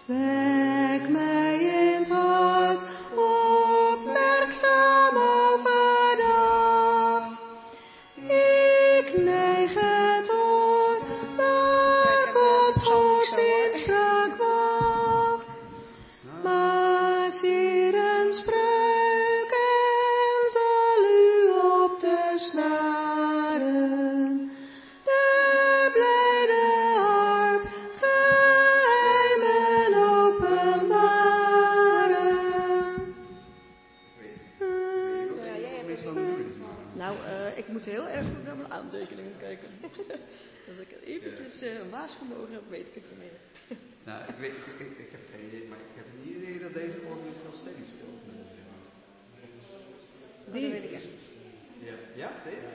Wek mij in het hart, opmerkzaam overdacht. Ik neig het oor naar Gods inspraak wacht. Maar sieren spreuken zal u op de snaren. De blijde harp geheimen openbaren. Ja, jij hebt het nou, ik moet heel erg goed naar mijn aantekeningen kijken. Als ik eventjes een waarschuwing heb, weet ik het niet meer. Nou, ik heb geen idee, maar ik heb niet idee dat deze organist heel steady speelt. Die? Dat weet ik echt. Ja, deze?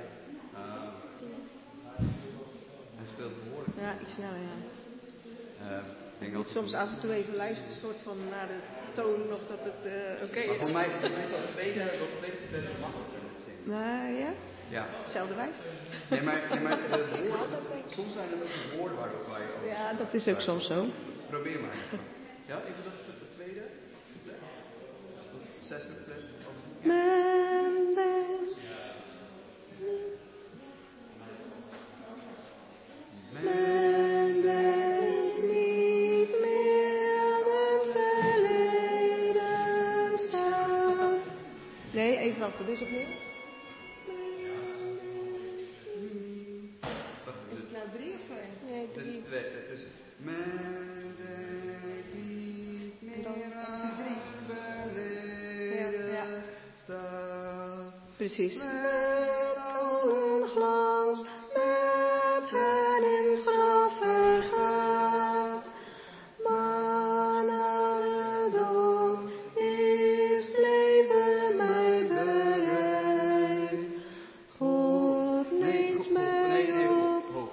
Hij speelt behoorlijk. Ja, iets sneller, ja. Ik moet soms af en toe even luisteren, soort van naar de toon of dat het oké is. Voor mij is dat tweede best makkelijker met zingen. Nou ja? Ja. Hetzelfde wijs. Nee, maar de woorden, soms zijn er ook de woorden waar je over. Ja, dat is ook soms zo. Probeer maar. Ja, even dat tweede. Zesde plek. Men bent Men denkt niet meer aan het verleden staan. Nee, even wachten, dus opnieuw. Is het nou 3 of 2? Nee, 3. Het is 2. Het is men denkt niet meer aan het verleden staan. Precies. Met allen glans, met hen in het graf vergaat. Maar na de dood is het leven mij bereid. God neemt mij op.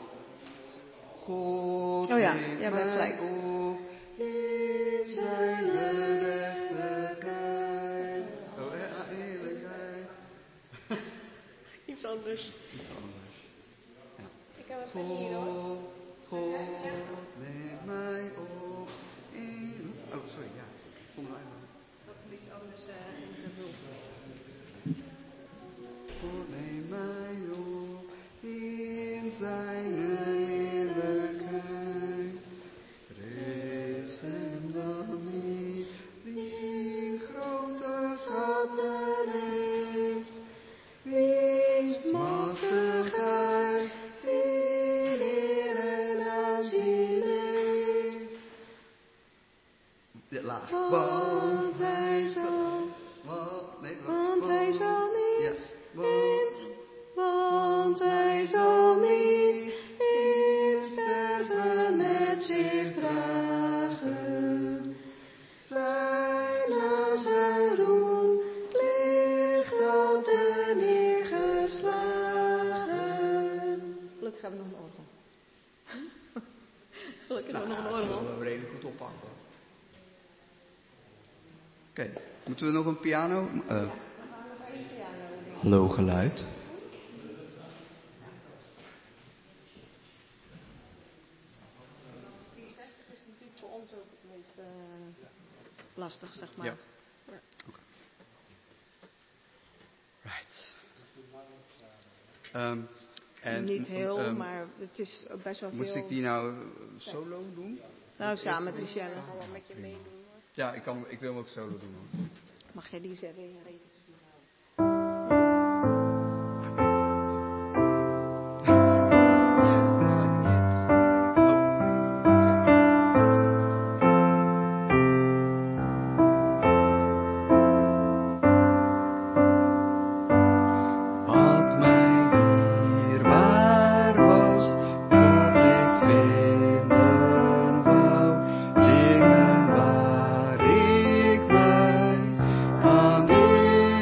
God oh ja, neemt jij bent mij gelijk. op in zijn gerechtigheid. Oh ja, eerlijkheid. Iets anders. Iets anders. Ja. Ik heb het hier hoor. God neemt mij op in... Oh, sorry, ja. Vonden wij wel. Dat er iets anders ingevuld. God neemt mij op in zijn heerlijkheid. Vrees hem dan niet, die grote schatten heeft. Wiens machtigheid in eer en aanzien leeft. De laag. Want hij zal... Want hij zal niet Yes. Want hij zal niet in sterven met zich dragen. Zijn naam, zijn roem ligt altijd neergeslagen. Gelukkig hebben we nog een orgel. Gelukkig hebben we nog een orgel. Dat we redelijk goed oppakken. Oké, moeten we nog een piano? Hallo geluid. Is natuurlijk voor ons ook het meest lastig, zeg maar. Ja. Okay. Right. En, niet heel, maar het is best wel veel. Moest ik die nou solo doen? Nou, samen met Richelle. Met je meedoen. Ja, ik wil hem ook solo doen. Hoor. Mag jij die zeggen? Ja. Aan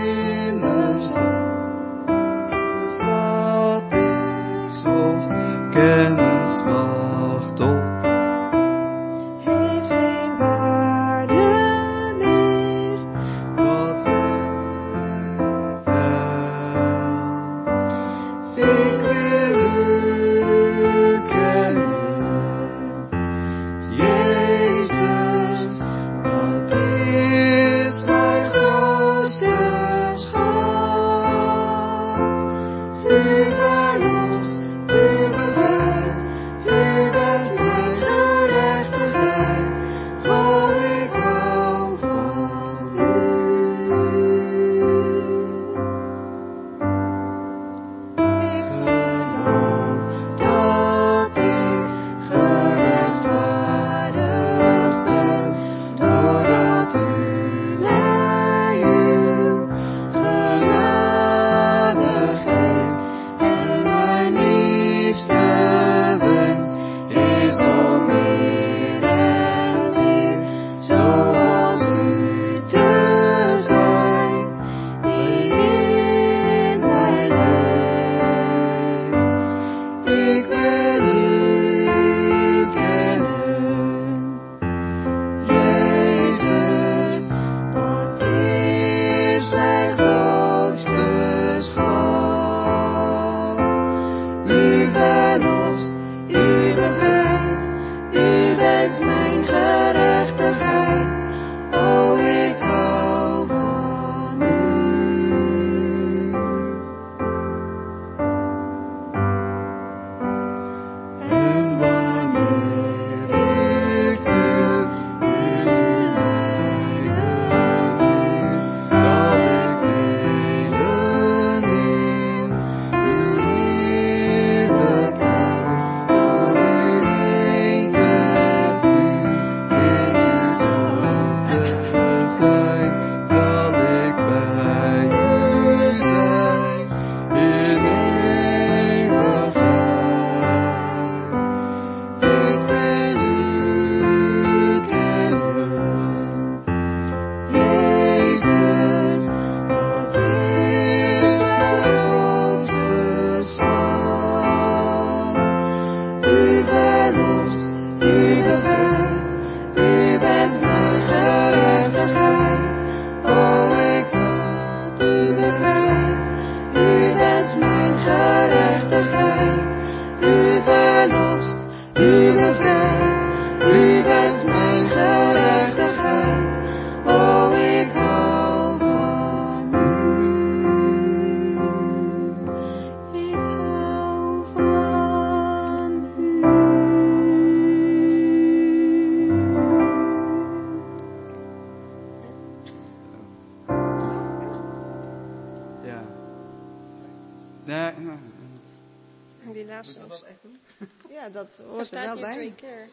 En die laatste. Moeten we dat echt doen? Ja, dat Er hoort er staat wel hier bij. 2 keer.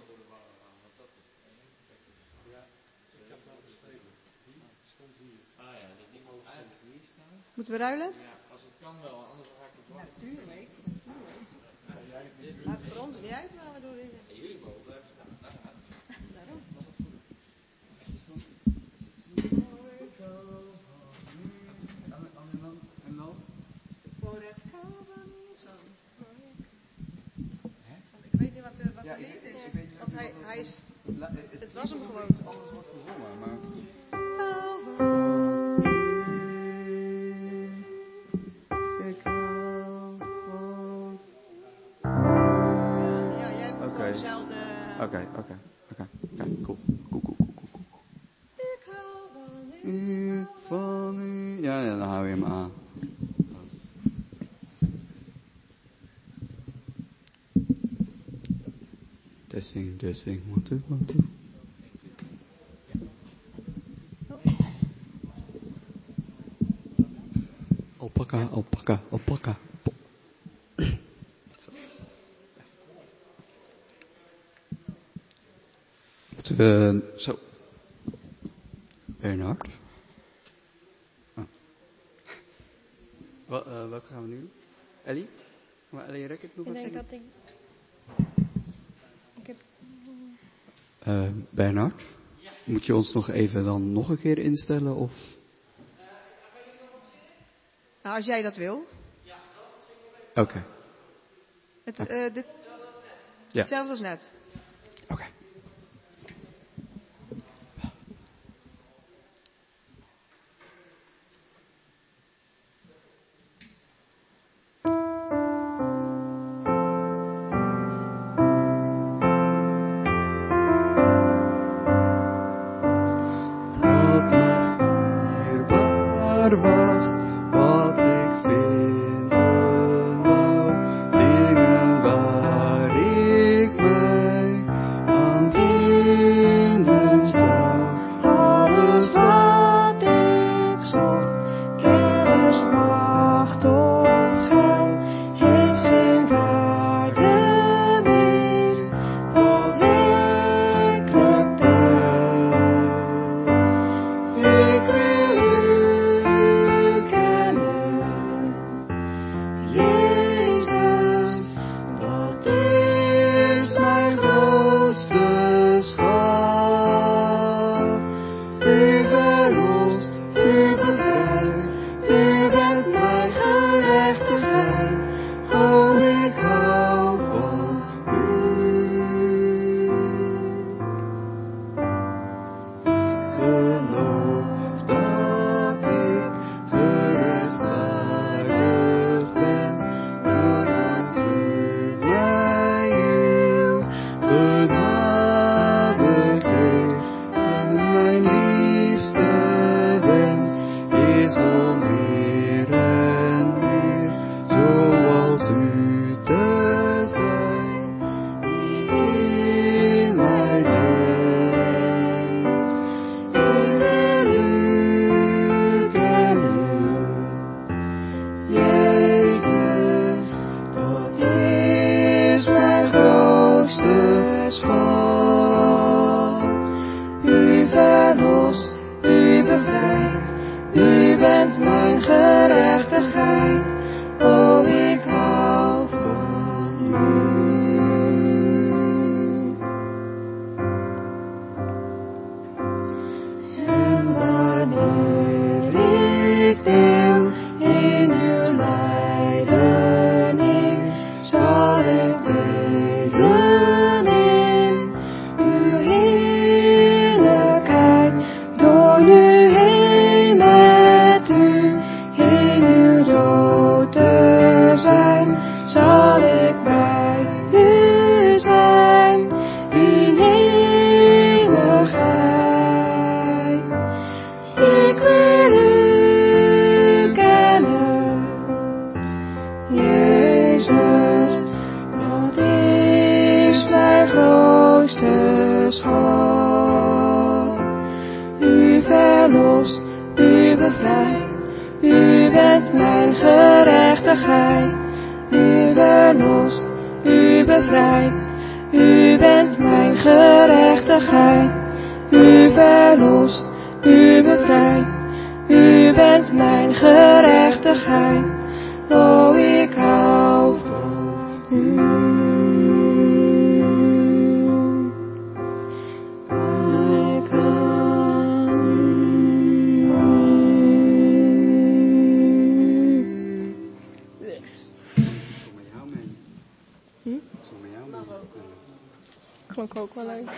Moeten we ruilen? Ja, als het kan wel, anders ga ik het wachten. Natuurlijk. Maakt voor ons niet uit waar we door liggen. En jullie mogen blijven staan. Daar gaat het. Daarom. Was dat goed? Echt is goed. En dan? Voor het komen. Zo. Ik weet niet wat de lied is. ik weet niet Want wat hij is... Het was hem klinkt gewoon. alsof iets anders wordt gezongen, maar... Ik hou van... Ja, jij hebt gewoon hetzelfde... Oké, cool. Ik hou van U van u... Ja, dan hou je hem aan. Testing, 1, 2, 1, 2. Alpaca. Moeten we... Zo. Bernard. Oh. Welke gaan we nu doen? Ellie? Gaan we Ellie Racket nog Ik wat denk doen? dat ik... Ik heb... Bernard? Moet je ons nog even dan nog een keer instellen of... Nou, als jij dat wil. Oké. Dit, Ja. hetzelfde als net. Oké. Wat mij waar was, wat ik vinden wou, dingen waar ik mij aan binden zou. Alles wat ik zocht, kennis, macht of geld, heeft geen waarde meer, wat werkelijk telt. Ik wil u kennen, Jezus, dat is mijn grootste schat. U verlost, u bevrijdt, u bent mijn gerechtigheid. Oh, ik hou van u. Geloof dat ik gerechtvaardigd ben, doordat u mij uw genade geeft. En mijn liefste wens is om meer en meer zoals u te zijn, die in mij leeft. Ik wil u kennen, Jezus, dat is mijn grootste schat. U verlost, u bevrijdt, u bent mijn gerechtigheid. Oh, ik hou van u. En wanneer ik deel in uw lijdening, zal ik delen in uw heerlijkheid. Door nu heen met u in uw dood te zijn, zal ik bij u zijn in eeuwigheid. Ik wil u kennen, Jezus, dat is mijn grootste schat. U verlost, u bevrijdt, u bent mijn gerechtigheid. bevrijdt. U bent mijn gerechtigheid. U verlost, u bevrijdt. U bent mijn gerechtigheid. O, ik hou van u. Ik hou van u. Kom met jou mee. Kom met jou mee. Klonk ook wel leuk.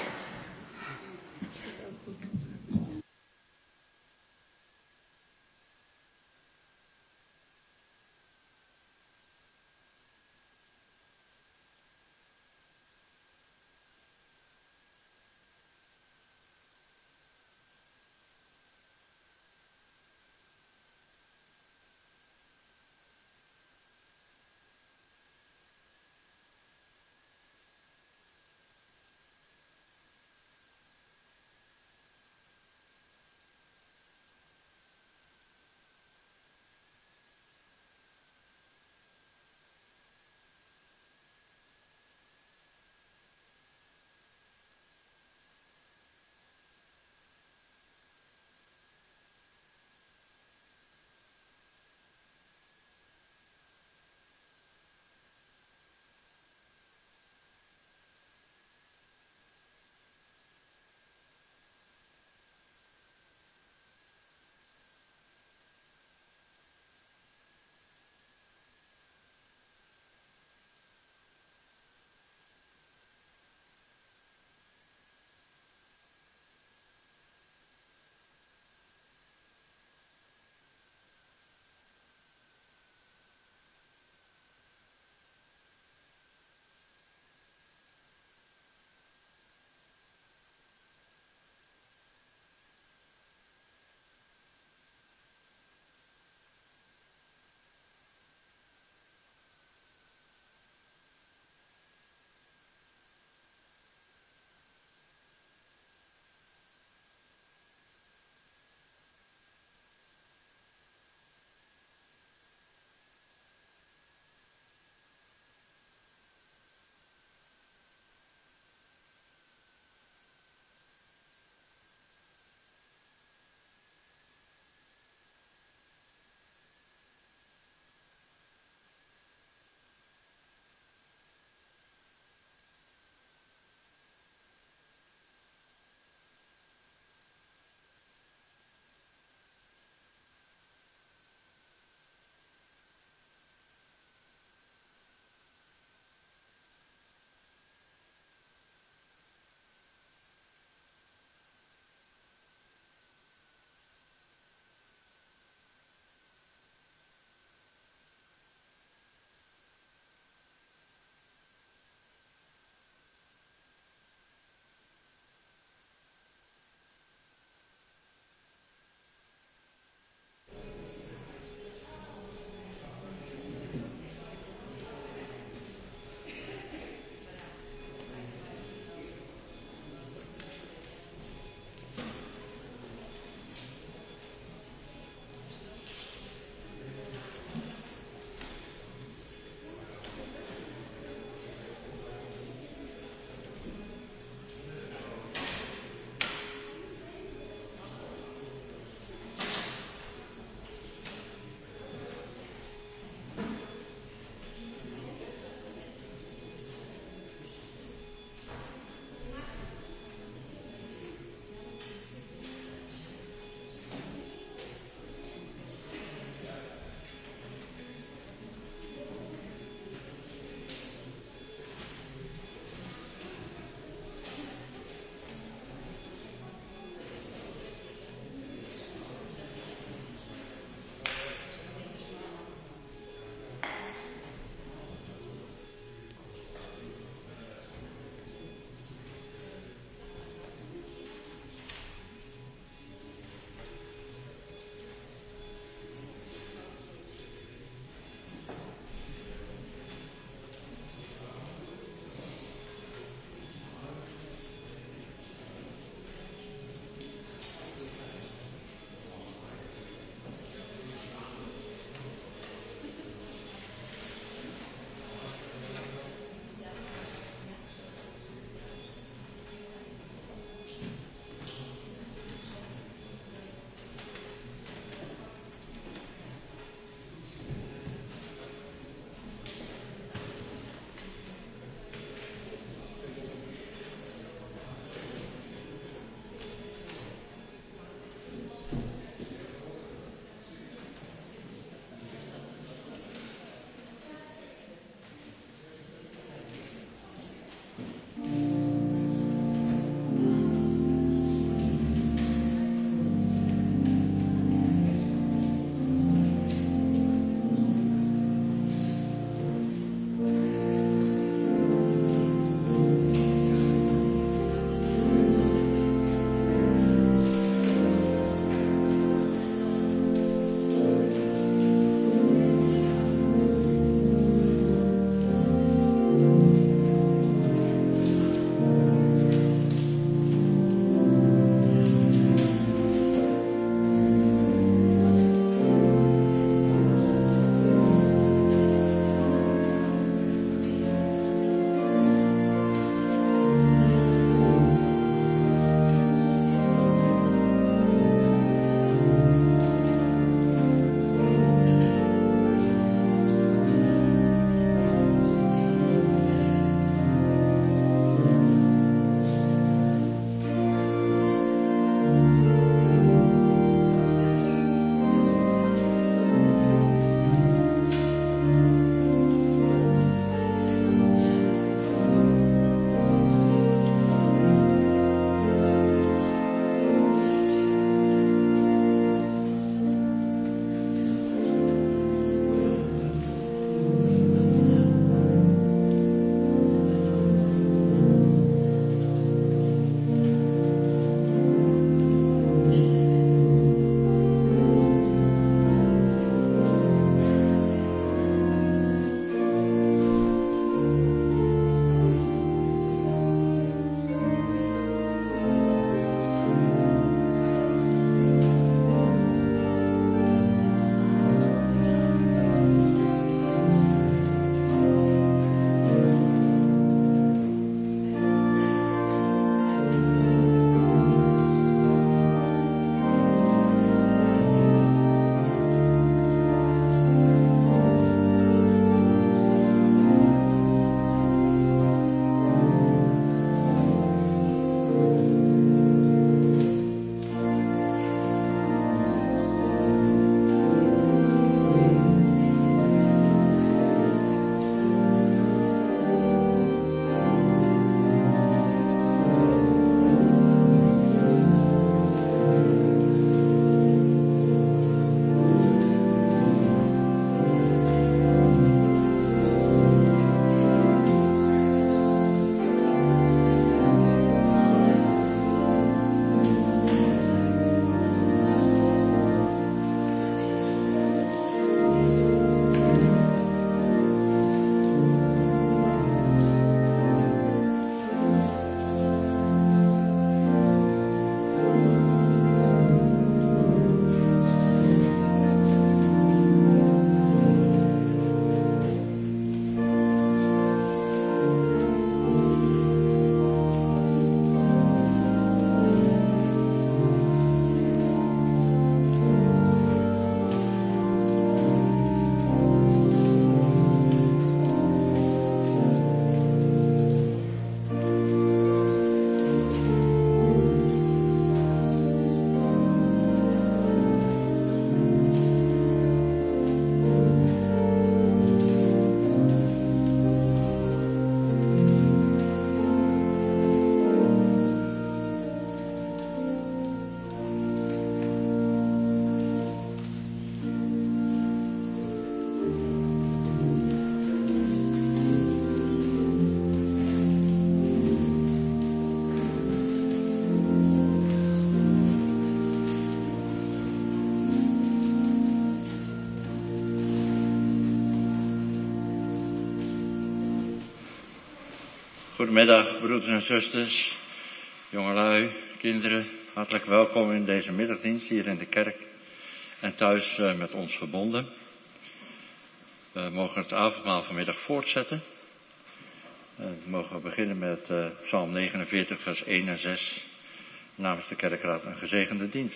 Goedemiddag, broeders en zusters, jongelui, kinderen. Hartelijk welkom in deze middagdienst hier in de kerk en thuis met ons verbonden. We mogen het avondmaal vanmiddag voortzetten. We mogen beginnen met Psalm 49, vers 1 en 6. Namens de kerkraad een gezegende dienst.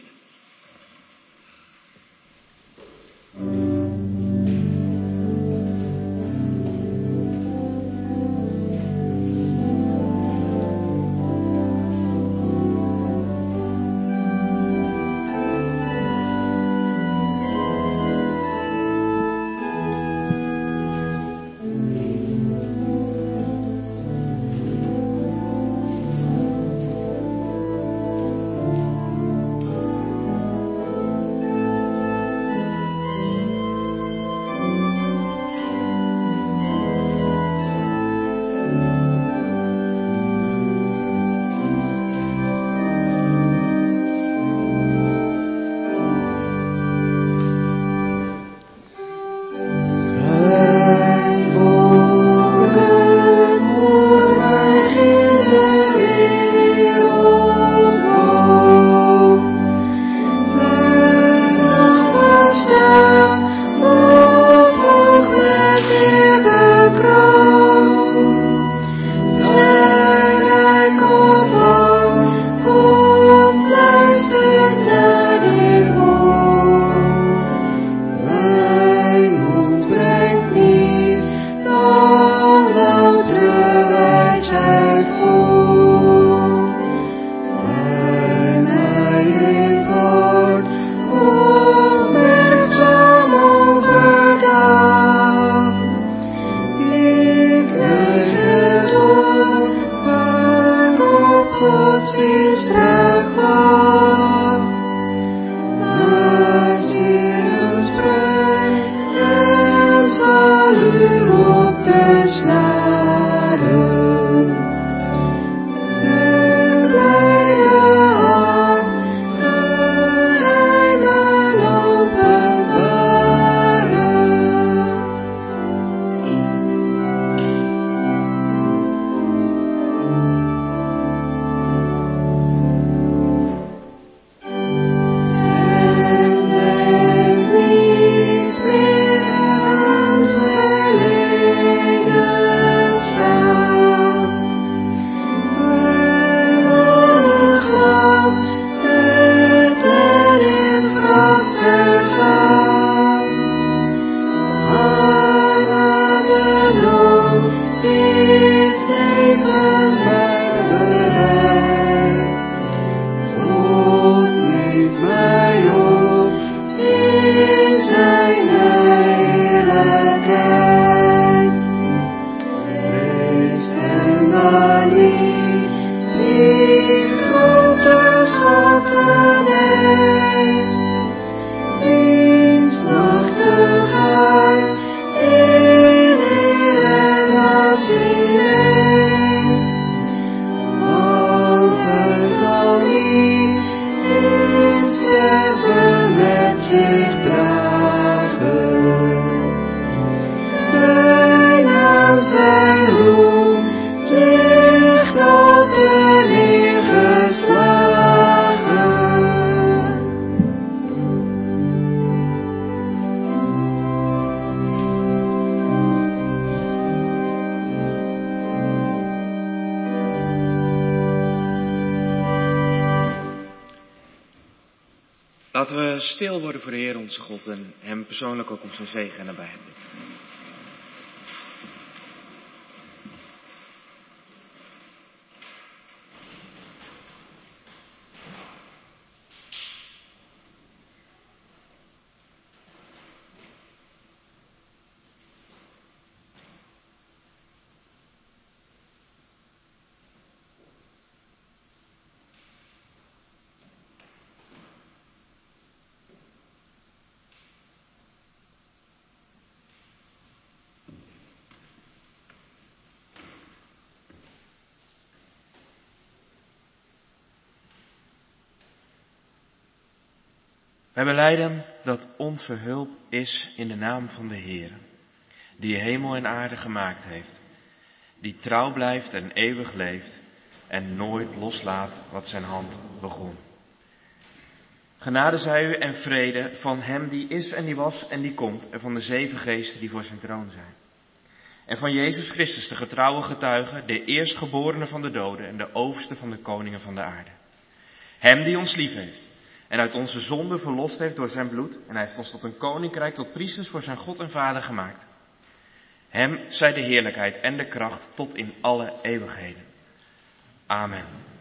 Laten we stil worden voor de Heer onze God en hem persoonlijk ook om zijn zegen en nabijheid bidden. Wij belijden dat onze hulp is in de naam van de Heer, die hemel en aarde gemaakt heeft, die trouw blijft en eeuwig leeft en nooit loslaat wat zijn hand begon. Genade zij u en vrede van hem die is en die was en die komt en van de 7 geesten die voor zijn troon zijn. En van Jezus Christus, de getrouwe getuige, de eerstgeborene van de doden en de overste van de koningen van de aarde. Hem die ons lief heeft en uit onze zonde verlost heeft door zijn bloed en hij heeft ons tot een koninkrijk, tot priesters voor zijn God en Vader gemaakt. Hem zij de heerlijkheid en de kracht tot in alle eeuwigheden. Amen.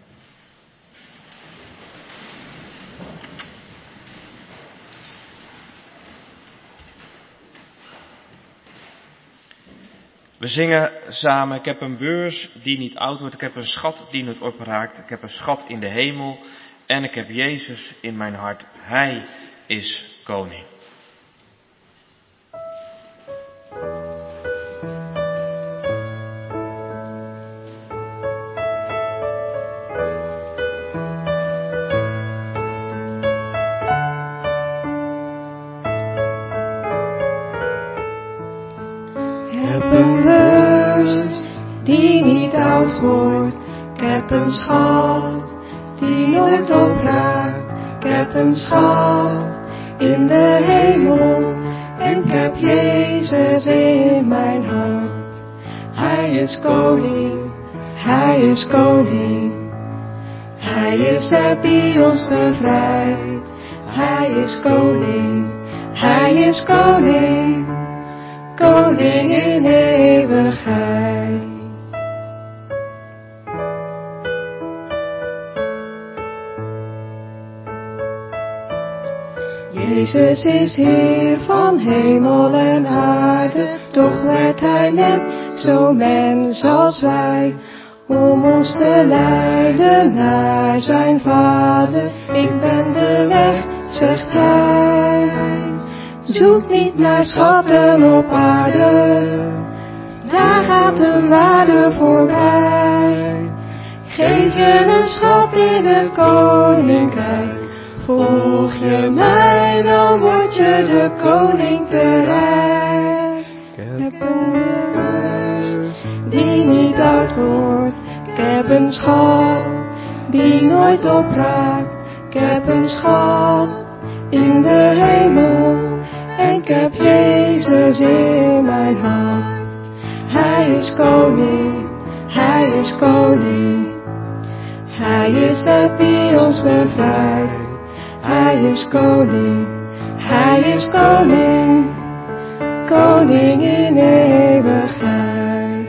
We zingen samen, ik heb een beurs die niet oud wordt, ik heb een schat die niet opraakt, ik heb een schat in de hemel en ik heb Jezus in mijn hart, Hij is koning. Ik heb een schat die nooit opraakt. Ik heb een schat in de hemel en ik heb Jezus in mijn hart. Hij is koning, Hij is koning. Hij is het die ons bevrijdt. Hij is koning, Hij is koning. Koning in eeuwigheid. Jezus is Heer van hemel en aarde, toch werd Hij net zo mens als wij, om ons te leiden naar zijn Vader. Ik ben de weg, zegt Hij. Zoek niet naar schatten op aarde, daar gaat een waarde voorbij. Geef je een schat in het koninkrijk. Volg je mij, dan word je de koning te rijk. Ik heb een beurs die niet oud wordt. Ik heb een schat die nooit opraakt. Ik heb een schat in de hemel en ik heb Jezus in mijn hart. Hij is koning, Hij is koning. Hij is het die ons bevrijdt. Hij is koning, Hij is koning, koning in eeuwigheid.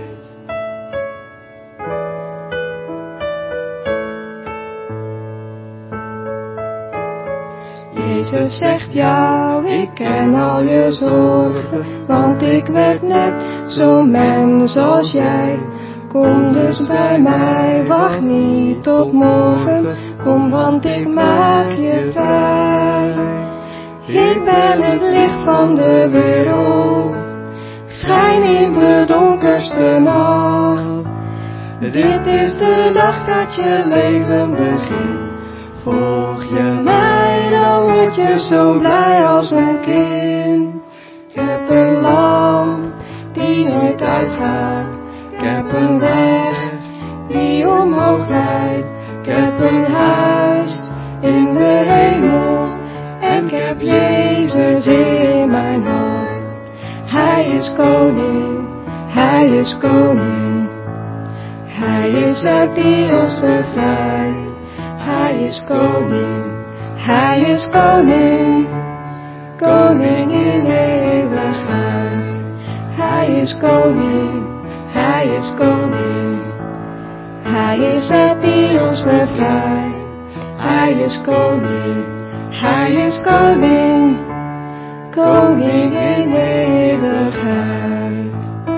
Jezus zegt jou, ik ken al je zorgen, want ik werd net zo'n mens als jij. Kom dus bij mij, wacht niet tot morgen. Kom, want ik maak je vrij. Ik ben het licht van de wereld. Ik schijn in de donkerste nacht. Dit is de dag dat je leven begint. Volg je mij, dan word je zo blij als een kind. Ik heb een lamp die nooit uitgaat. Ik heb een weg die omhoog leidt. Ik heb een huis in de hemel en ik heb Jezus in mijn hart. Hij is koning, Hij is koning. Hij is het die ons bevrijdt. Hij is koning, Hij is koning. Koning in eeuwigheid. Hij is koning, Hij is koning. Hij is het die ons bevrijdt. Hij is koning, Hij is koning. Koning in eeuwigheid.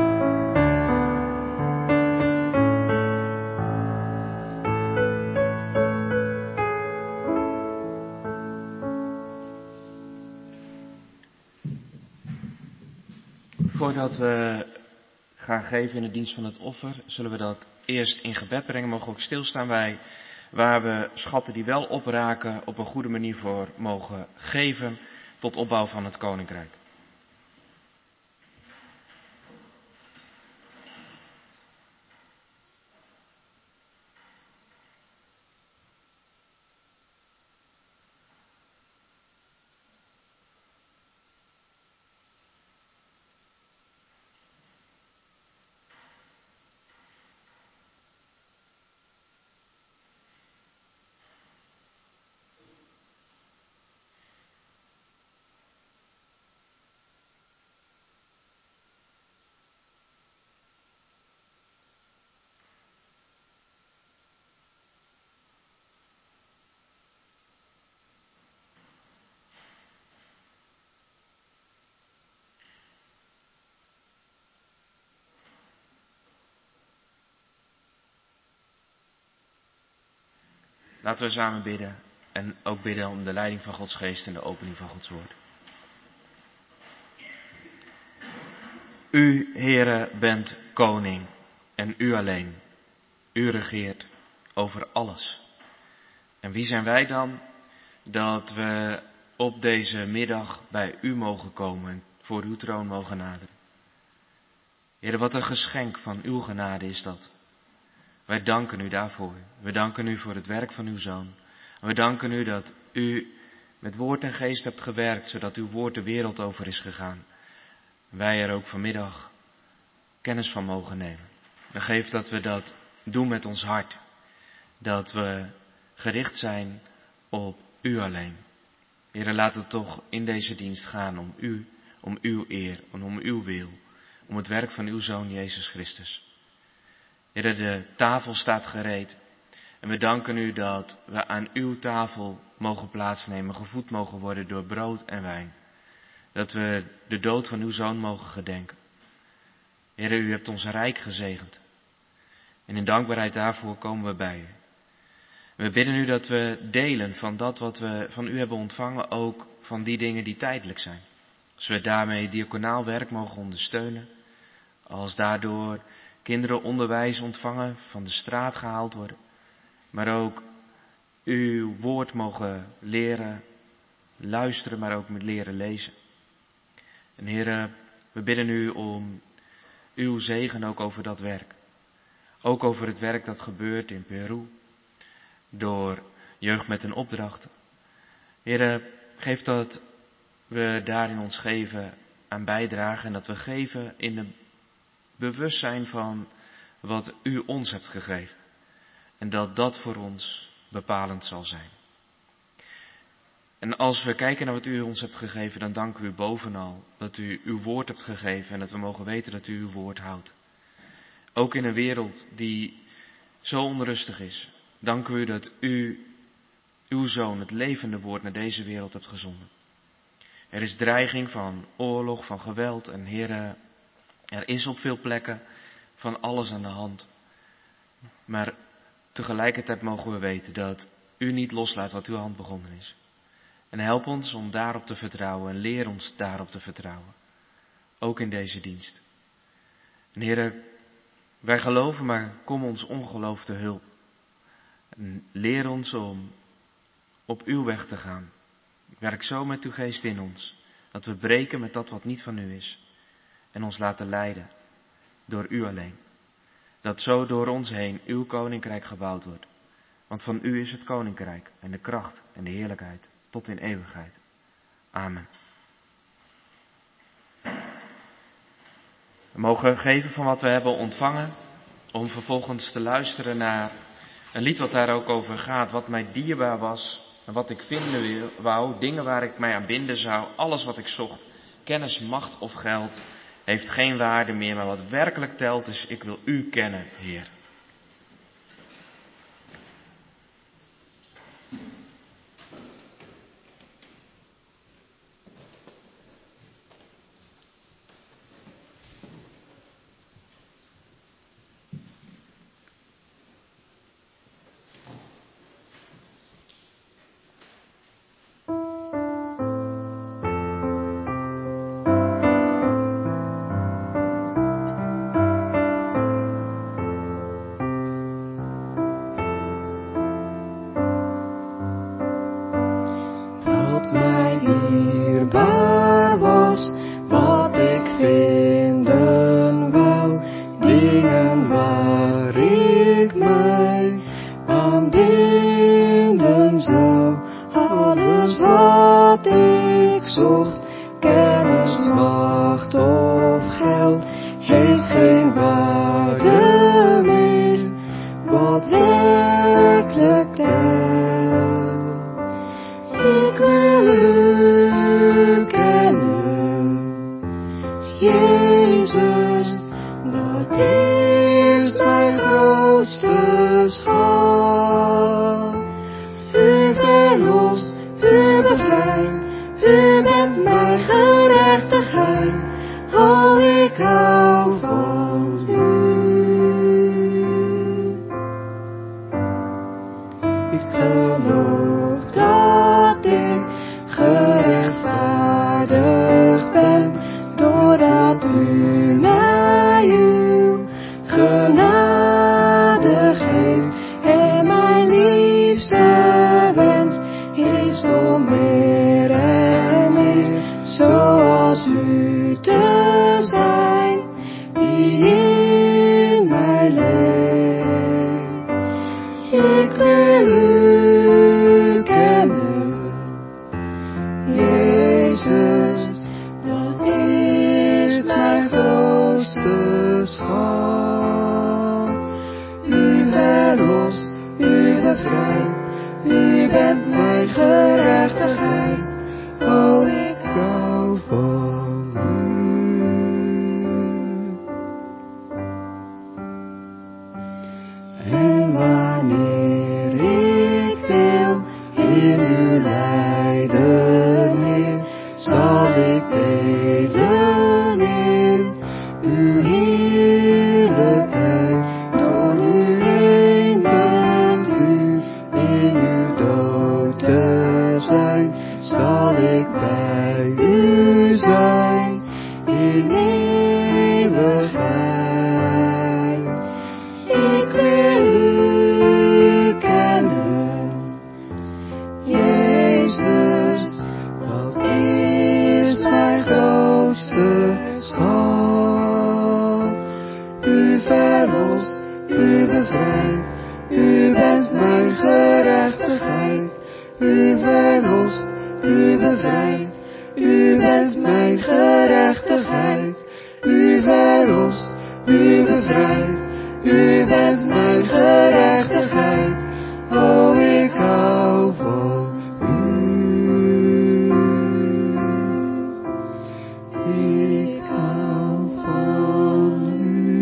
Voordat we gaan geven in de dienst van het offer, zullen we dat eerst in gebed brengen. Mogen we ook stilstaan bij waar we schatten die wel opraken op een goede manier voor mogen geven tot opbouw van het koninkrijk. Laten we samen bidden en ook bidden om de leiding van Gods geest en de opening van Gods woord. U, Heere, bent koning en u alleen. U regeert over alles. En wie zijn wij dan dat we op deze middag bij u mogen komen en voor uw troon mogen naderen? Heere, wat een geschenk van uw genade is dat. Wij danken u daarvoor. We danken u voor het werk van uw Zoon. En we danken u dat u met woord en geest hebt gewerkt, zodat uw woord de wereld over is gegaan. Wij er ook vanmiddag kennis van mogen nemen. En geef dat we dat doen met ons hart. Dat we gericht zijn op u alleen. Heere, laat het toch in deze dienst gaan om u, om uw eer en om uw wil. Om het werk van uw Zoon Jezus Christus. Heere, de tafel staat gereed. En we danken u dat we aan uw tafel mogen plaatsnemen, gevoed mogen worden door brood en wijn. Dat we de dood van uw Zoon mogen gedenken. Heere, u hebt ons rijk gezegend. En in dankbaarheid daarvoor komen we bij u. We bidden u dat we delen van dat wat we van u hebben ontvangen, ook van die dingen die tijdelijk zijn. Als we daarmee diaconaal werk mogen ondersteunen. Als daardoor kinderen onderwijs ontvangen, van de straat gehaald worden. Maar ook uw woord mogen leren, luisteren, maar ook leren lezen. En Heere, we bidden u om uw zegen ook over dat werk. Ook over het werk dat gebeurt in Peru. Door Jeugd met een Opdracht. Heere, geef dat we daarin ons geven aan bijdragen. En dat we geven in het bewustzijn van wat u ons hebt gegeven. En dat dat voor ons bepalend zal zijn. En als we kijken naar wat u ons hebt gegeven, dan danken we u bovenal dat u uw woord hebt gegeven en dat we mogen weten dat u uw woord houdt. Ook in een wereld die zo onrustig is, danken we u dat u uw Zoon, het levende woord, naar deze wereld hebt gezonden. Er is dreiging van oorlog, van geweld en Heere, er is op veel plekken van alles aan de hand. Maar tegelijkertijd mogen we weten dat u niet loslaat wat uw hand begonnen is. En help ons om daarop te vertrouwen en leer ons daarop te vertrouwen. Ook in deze dienst. En Heere, wij geloven, maar kom ons ongeloof te hulp. En leer ons om op uw weg te gaan. Werk zo met uw geest in ons, dat we breken met dat wat niet van u is. En ons laten leiden door u alleen. Dat zo door ons heen uw koninkrijk gebouwd wordt. Want van u is het koninkrijk en de kracht en de heerlijkheid tot in eeuwigheid. Amen. We mogen geven van wat we hebben ontvangen, om vervolgens te luisteren naar een lied wat daar ook over gaat. Wat mij dierbaar was en wat ik vinden wou, dingen waar ik mij aan binden zou, alles wat ik zocht, kennis, macht of geld, heeft geen waarde meer, maar wat werkelijk telt is, ik wil u kennen, Heer. U bent mij wil meer en meer zoals u te zijn, die in mij leeft. Ik wil u kennen, Jezus, dat is mijn grootste schat. U verlost, u bevrijdt, u bent mijn gerechtigheid. Oh, ik hou van u. En wanneer ik deel in uw lijden, Heer, zal ik delen in uw heerlijkheid. Door uw eendracht u in uw dood te zijn, zal ik bij u zijn in eeuwigheid. Ik wil u kennen, Jezus, dat is mijn grootste schat. U verlost, u bevrijdt, u bent mijn gerechtigheid. U verlost, u bevrijdt, u bent mijn gerechtigheid. U verlost, u bevrijdt, u bent mijn gerechtigheid. Oh, ik hou van u. Ik hou van u.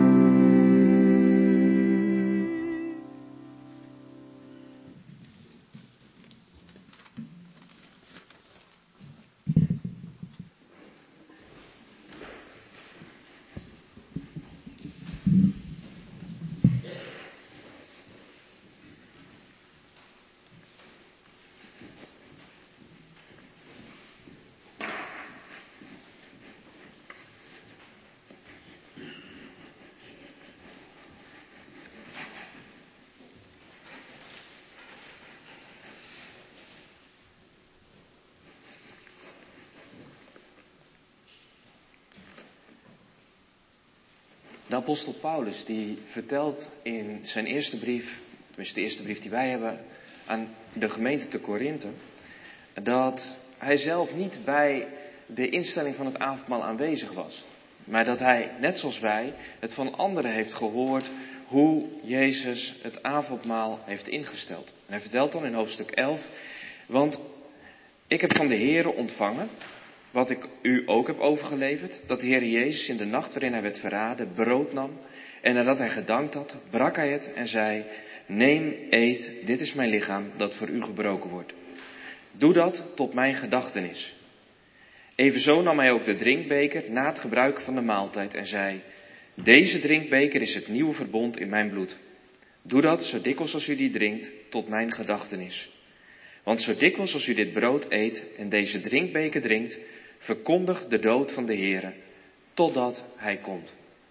De apostel Paulus die vertelt in zijn eerste brief, tenminste de eerste brief die wij hebben aan de gemeente te Korinthe, dat hij zelf niet bij de instelling van het avondmaal aanwezig was. Maar dat hij, net zoals wij, het van anderen heeft gehoord hoe Jezus het avondmaal heeft ingesteld. En hij vertelt dan in hoofdstuk 11, want ik heb van de Heere ontvangen, wat ik u ook heb overgeleverd, dat de Heere Jezus in de nacht waarin hij werd verraden, brood nam. En nadat hij gedankt had, brak hij het en zei, neem, eet, dit is mijn lichaam dat voor u gebroken wordt. Doe dat tot mijn gedachtenis. Evenzo nam hij ook de drinkbeker na het gebruiken van de maaltijd en zei, deze drinkbeker is het nieuwe verbond in mijn bloed. Doe dat zo dikwijls als u die drinkt tot mijn gedachtenis. Want zo dikwijls als u dit brood eet en deze drinkbeker drinkt, verkondigt de dood van de Heere, totdat hij komt.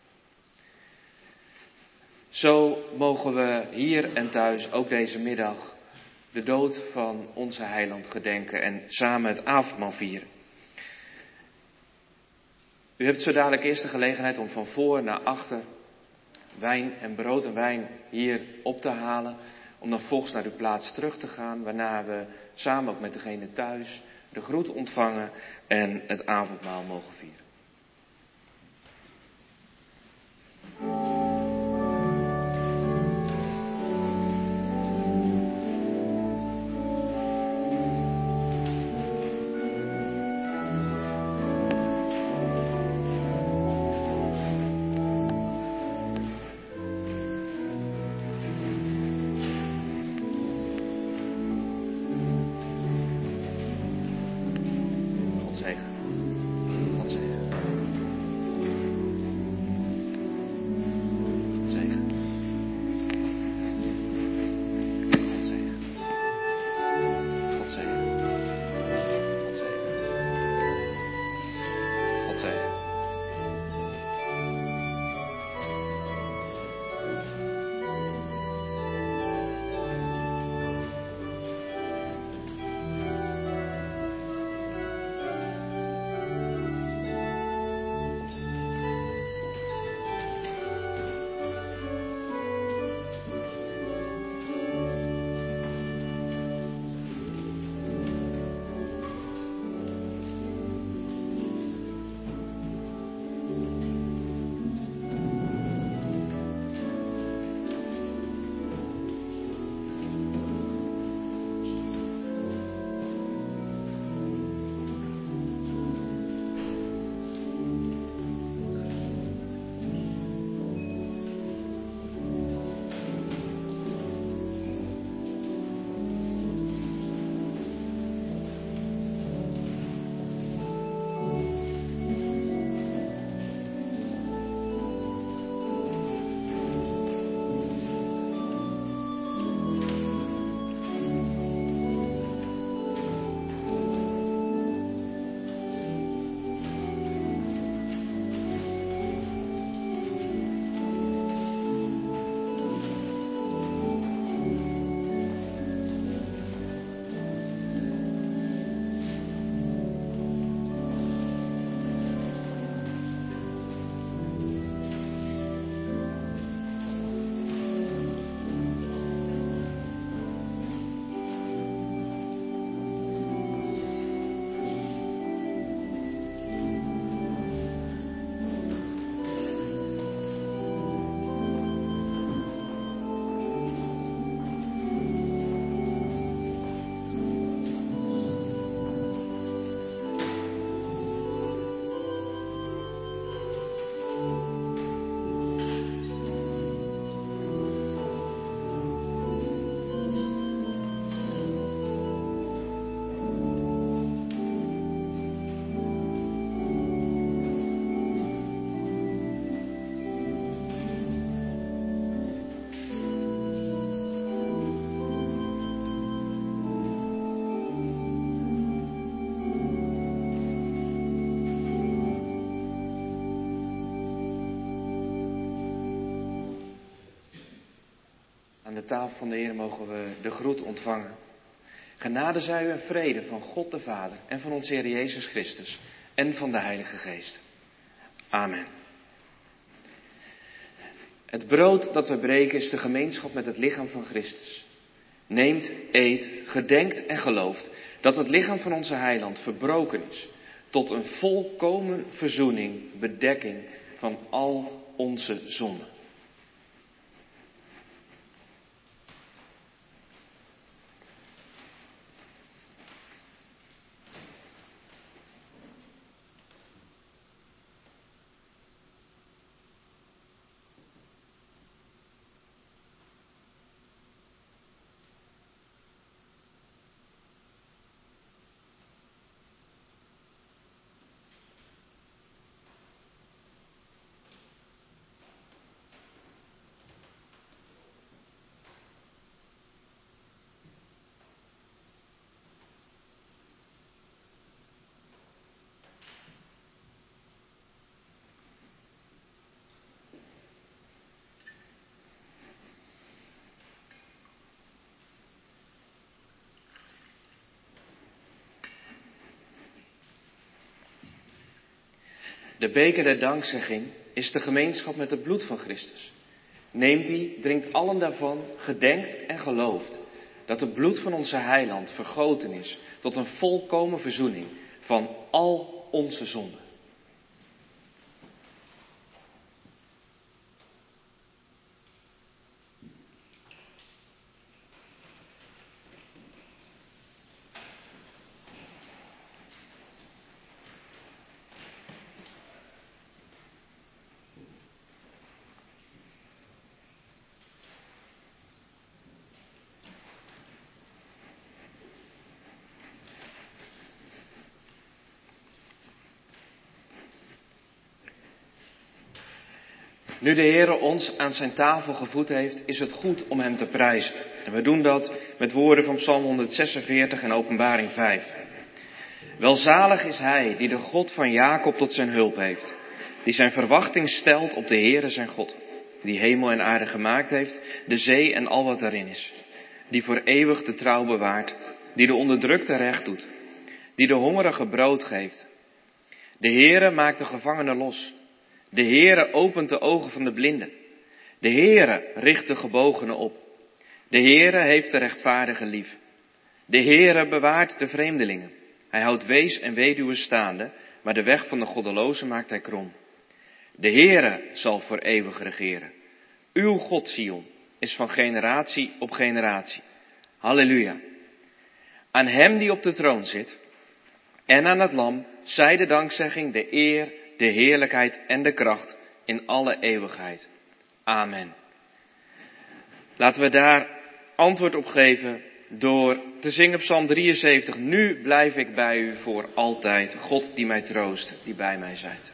Zo mogen we hier en thuis ook deze middag de dood van onze heiland gedenken en samen het avondmaal vieren. U hebt zo dadelijk eerst de gelegenheid om van voor naar achter wijn en brood en wijn hier op te halen, om dan volgens naar uw plaats terug te gaan, waarna we samen ook met degene thuis de groet ontvangen en het avondmaal mogen vieren. God zegen. tafel van de Heer mogen we de groet ontvangen. Genade zij u en vrede van God de Vader en van onze Heer Jezus Christus en van de Heilige Geest. Amen. Het brood dat we breken is de gemeenschap met het lichaam van Christus. Neemt, eet, gedenkt en gelooft dat het lichaam van onze heiland verbroken is tot een volkomen verzoening, bedekking van al onze zonden. De beker der dankzegging is de gemeenschap met het bloed van Christus. Neemt die, drinkt allen daarvan, gedenkt en gelooft dat het bloed van onze heiland vergoten is tot een volkomen verzoening van al onze zonden. Nu de Heere ons aan zijn tafel gevoed heeft, is het goed om hem te prijzen. En we doen dat met woorden van Psalm 146 en Openbaring 5. Welzalig is hij die de God van Jacob tot zijn hulp heeft, die zijn verwachting stelt op de Heere zijn God, die hemel en aarde gemaakt heeft, de zee en al wat daarin is, die voor eeuwig de trouw bewaart, die de onderdrukte recht doet, die de hongerige brood geeft. De Heere maakt de gevangenen los. De Heere opent de ogen van de blinden. De Heere richt de gebogenen op. De Heere heeft de rechtvaardigen lief. De Heere bewaart de vreemdelingen. Hij houdt wees en weduwen staande, maar de weg van de goddelozen maakt hij krom. De Heere zal voor eeuwig regeren. Uw God, Sion, is van generatie op generatie. Halleluja. Aan hem die op de troon zit en aan het lam zij de dankzegging, de eer, de heerlijkheid en de kracht in alle eeuwigheid. Amen. Laten we daar antwoord op geven door te zingen Psalm 73. Nu blijf ik bij u voor altijd, God die mij troost, die bij mij zijt.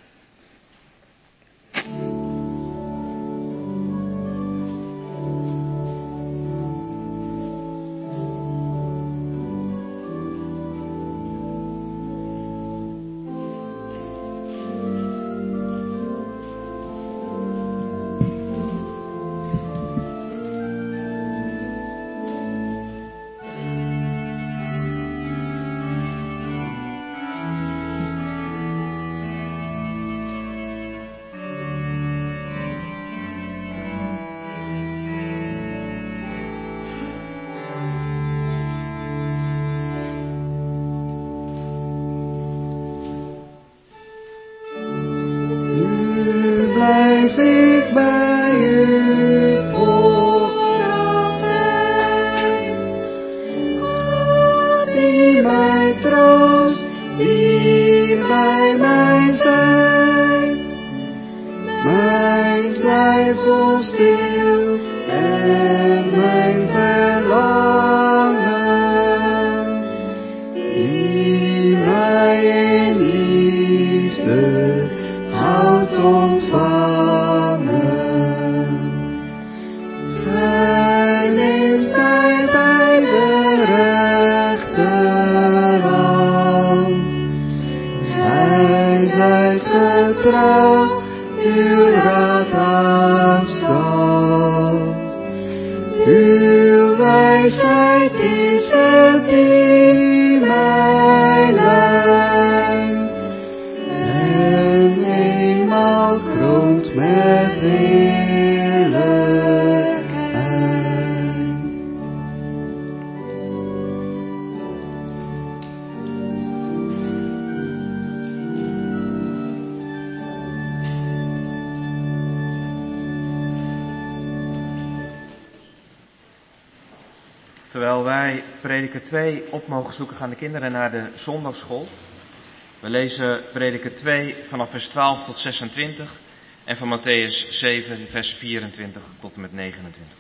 Blijf ik bij u voor altijd. God die mij troost, die bij mij zijt. Mijn twijfel stil en mijn verlangen. Die mij in liefde houdt ontvangen. Hij neemt mij bij de rechterhand. Hij zijt getrouw, uw raad aanstand. U wijsheid is het die mij leidt. En eenmaal kroont met heerlijkheid. Terwijl wij prediker 2 op mogen zoeken, gaan de kinderen naar de zondagsschool. We lezen prediker 2 vanaf vers 12 tot 26 en van Matthäus 7 vers 24 tot en met 29.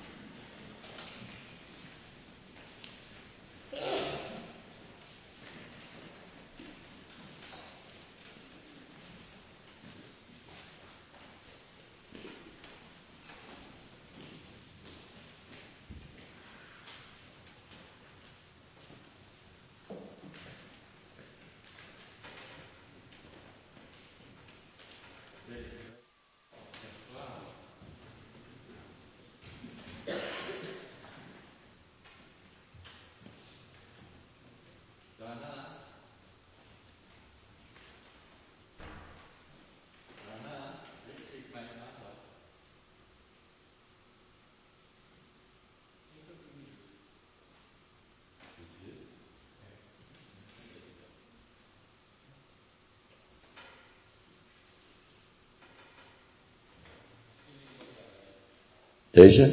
Deze.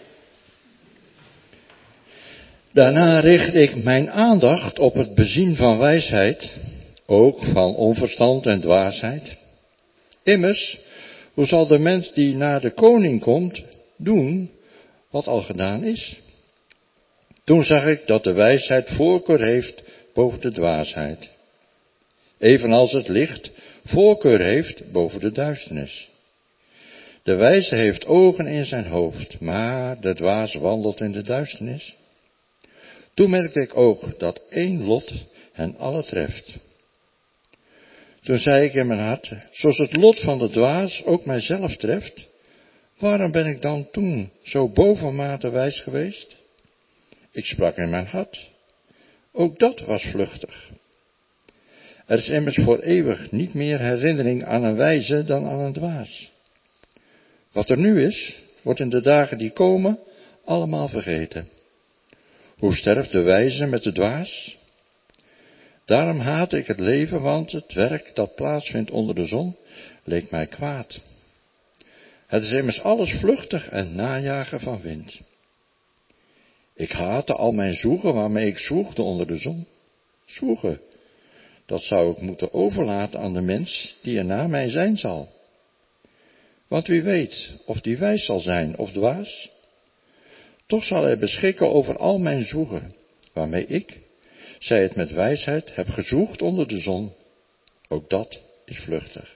Daarna richt ik mijn aandacht op het bezien van wijsheid, ook van onverstand en dwaasheid. Immers, hoe zal de mens die naar de koning komt, doen wat al gedaan is? Toen zag ik dat de wijsheid voorkeur heeft boven de dwaasheid. Evenals het licht voorkeur heeft boven de duisternis. De wijze heeft ogen in zijn hoofd, maar de dwaas wandelt in de duisternis. Toen merkte ik ook dat één lot hen alle treft. Toen zei ik in mijn hart, zoals het lot van de dwaas ook mijzelf treft, waarom ben ik dan toen zo bovenmate wijs geweest? Ik sprak in mijn hart, ook dat was vluchtig. Er is immers voor eeuwig niet meer herinnering aan een wijze dan aan een dwaas. Wat er nu is, wordt in de dagen die komen allemaal vergeten. Hoe sterft de wijze met de dwaas? Daarom haatte ik het leven, want het werk dat plaatsvindt onder de zon leek mij kwaad. Het is immers alles vluchtig en najagen van wind. Ik haatte al mijn zwoegen waarmee ik zwoegde onder de zon. Zwoegen, dat zou ik moeten overlaten aan de mens die er na mij zijn zal. Want wie weet of die wijs zal zijn of dwaas? Toch zal hij beschikken over al mijn zwoegen, waarmee ik, zij het met wijsheid, heb gezwoegd onder de zon. Ook dat is vluchtig.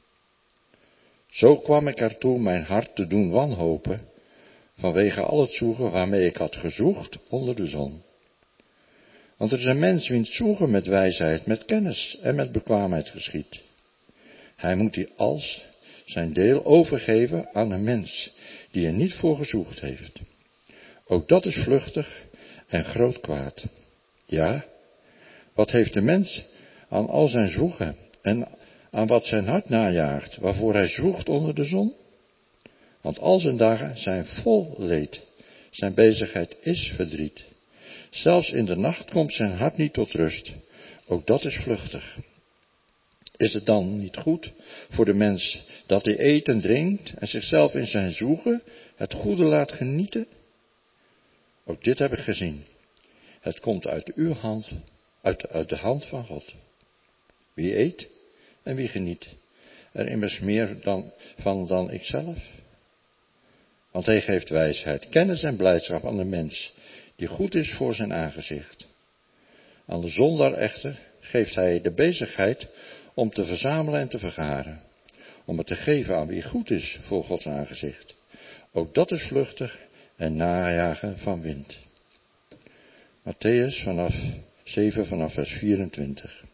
Zo kwam ik ertoe mijn hart te doen wanhopen, vanwege al het zwoegen waarmee ik had gezwoegd onder de zon. Want er is een mens wiens zwoegen met wijsheid, met kennis en met bekwaamheid geschiet. Hij moet die als zijn deel overgeven aan een mens die er niet voor gezwoegd heeft. Ook dat is vluchtig en groot kwaad. Ja, wat heeft de mens aan al zijn zwoegen en aan wat zijn hart najaagt, waarvoor hij zwoegt onder de zon? Want al zijn dagen zijn vol leed, zijn bezigheid is verdriet. Zelfs in de nacht komt zijn hart niet tot rust, ook dat is vluchtig. Is het dan niet goed voor de mens dat hij eet en drinkt en zichzelf in zijn zwoegen het goede laat genieten? Ook dit heb ik gezien. Het komt uit uw hand, uit de hand van God. Wie eet en wie geniet, er immers meer dan ikzelf. Want hij geeft wijsheid, kennis en blijdschap aan de mens, die goed is voor zijn aangezicht. Aan de zondaar echter geeft hij de bezigheid om te verzamelen en te vergaren, om het te geven aan wie goed is voor Gods aangezicht. Ook dat is vluchtig en najagen van wind. Matthäus 7 vanaf vers 24.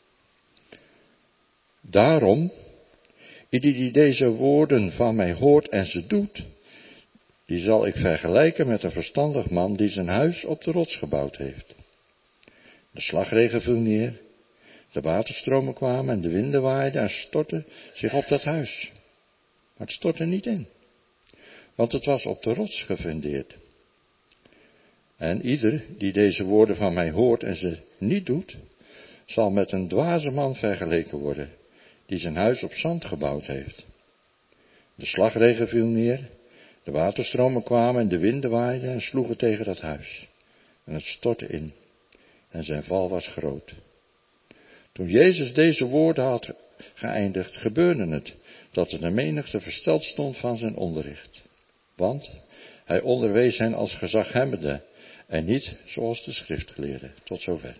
Daarom, ieder die deze woorden van mij hoort en ze doet, die zal ik vergelijken met een verstandig man die zijn huis op de rots gebouwd heeft. De slagregen viel neer, de waterstromen kwamen en de winden waaiden en stortten zich op dat huis. Maar het stortte niet in, want het was op de rots gefundeerd. En ieder die deze woorden van mij hoort en ze niet doet, zal met een dwaze man vergeleken worden, die zijn huis op zand gebouwd heeft. De slagregen viel neer, de waterstromen kwamen en de winden waaiden en sloegen tegen dat huis. En het stortte in, en zijn val was groot. Toen Jezus deze woorden had geëindigd, gebeurde het, dat er de menigte versteld stond van zijn onderricht. Want hij onderwees hen als gezaghebbende en niet zoals de schriftgeleerden. Tot zover.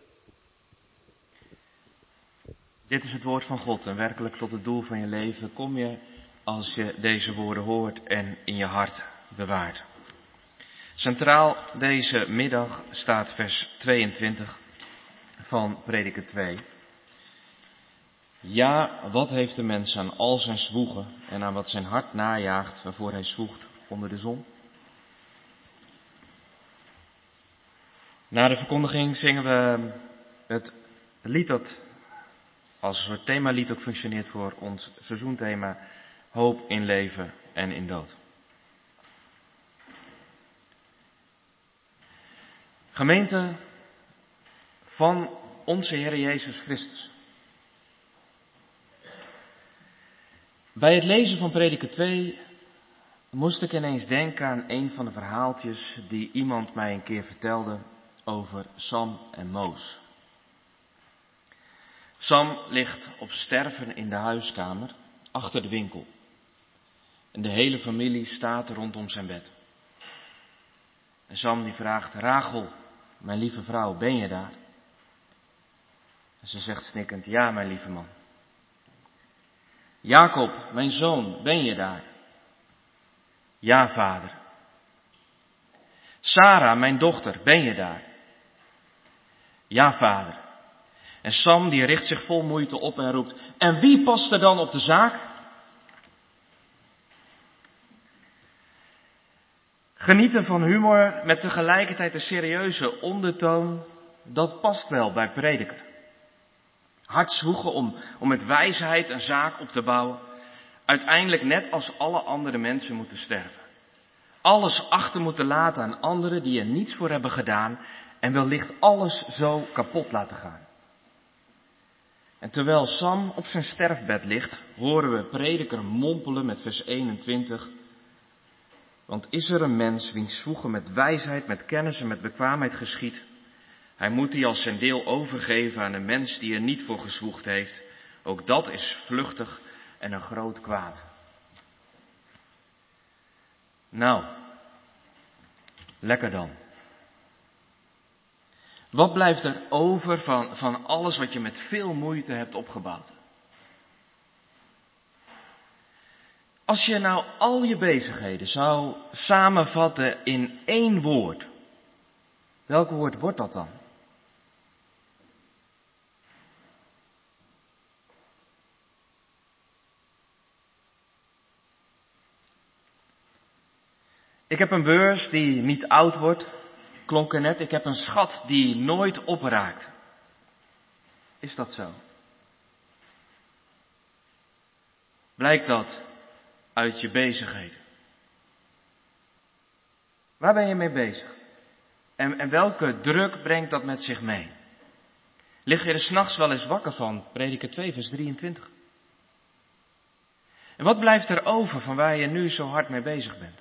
Dit is het woord van God en werkelijk tot het doel van je leven kom je als je deze woorden hoort en in je hart bewaart. Centraal deze middag staat vers 22 van Prediker 2. Ja, wat heeft de mens aan al zijn zwoegen en aan wat zijn hart najaagt waarvoor hij zwoegt onder de zon? Na de verkondiging zingen we het lied dat als een soort themalied ook functioneert voor ons seizoenthema: hoop in leven en in dood. Gemeente van onze Heer Jezus Christus. Bij het lezen van Prediker 2 moest ik ineens denken aan een van de verhaaltjes die iemand mij een keer vertelde over Sam en Moos. Sam ligt op sterven in de huiskamer achter de winkel. En de hele familie staat rondom zijn bed. En Sam die vraagt: Rachel, mijn lieve vrouw, ben je daar? En ze zegt snikkend: ja, mijn lieve man. Jacob, mijn zoon, ben je daar? Ja, vader. Sarah, mijn dochter, ben je daar? Ja, vader. En Sam die richt zich vol moeite op en roept: en wie past er dan op de zaak? Genieten van humor met tegelijkertijd een serieuze ondertoon, dat past wel bij prediker. Hard zwoegen om met wijsheid een zaak op te bouwen. Uiteindelijk net als alle andere mensen moeten sterven. Alles achter moeten laten aan anderen die er niets voor hebben gedaan. En wellicht alles zo kapot laten gaan. En terwijl Sam op zijn sterfbed ligt, horen we prediker mompelen met vers 21. Want is er een mens wiens zwoegen met wijsheid, met kennis en met bekwaamheid geschiet? Hij moet die als zijn deel overgeven aan een mens die er niet voor gezwoegd heeft. Ook dat is vluchtig en een groot kwaad. Nou, lekker dan. Wat blijft er over van alles wat je met veel moeite hebt opgebouwd? Als je nou al je bezigheden zou samenvatten in één woord, welk woord wordt dat dan? Ik heb een beurs die niet oud wordt, klonk er net. Ik heb een schat die nooit opraakt. Is dat zo? Blijkt dat uit je bezigheden? Waar ben je mee bezig? En welke druk brengt dat met zich mee? Lig je er 's nachts wel eens wakker van? Prediker 2 vers 23. En wat blijft er over van waar je nu zo hard mee bezig bent?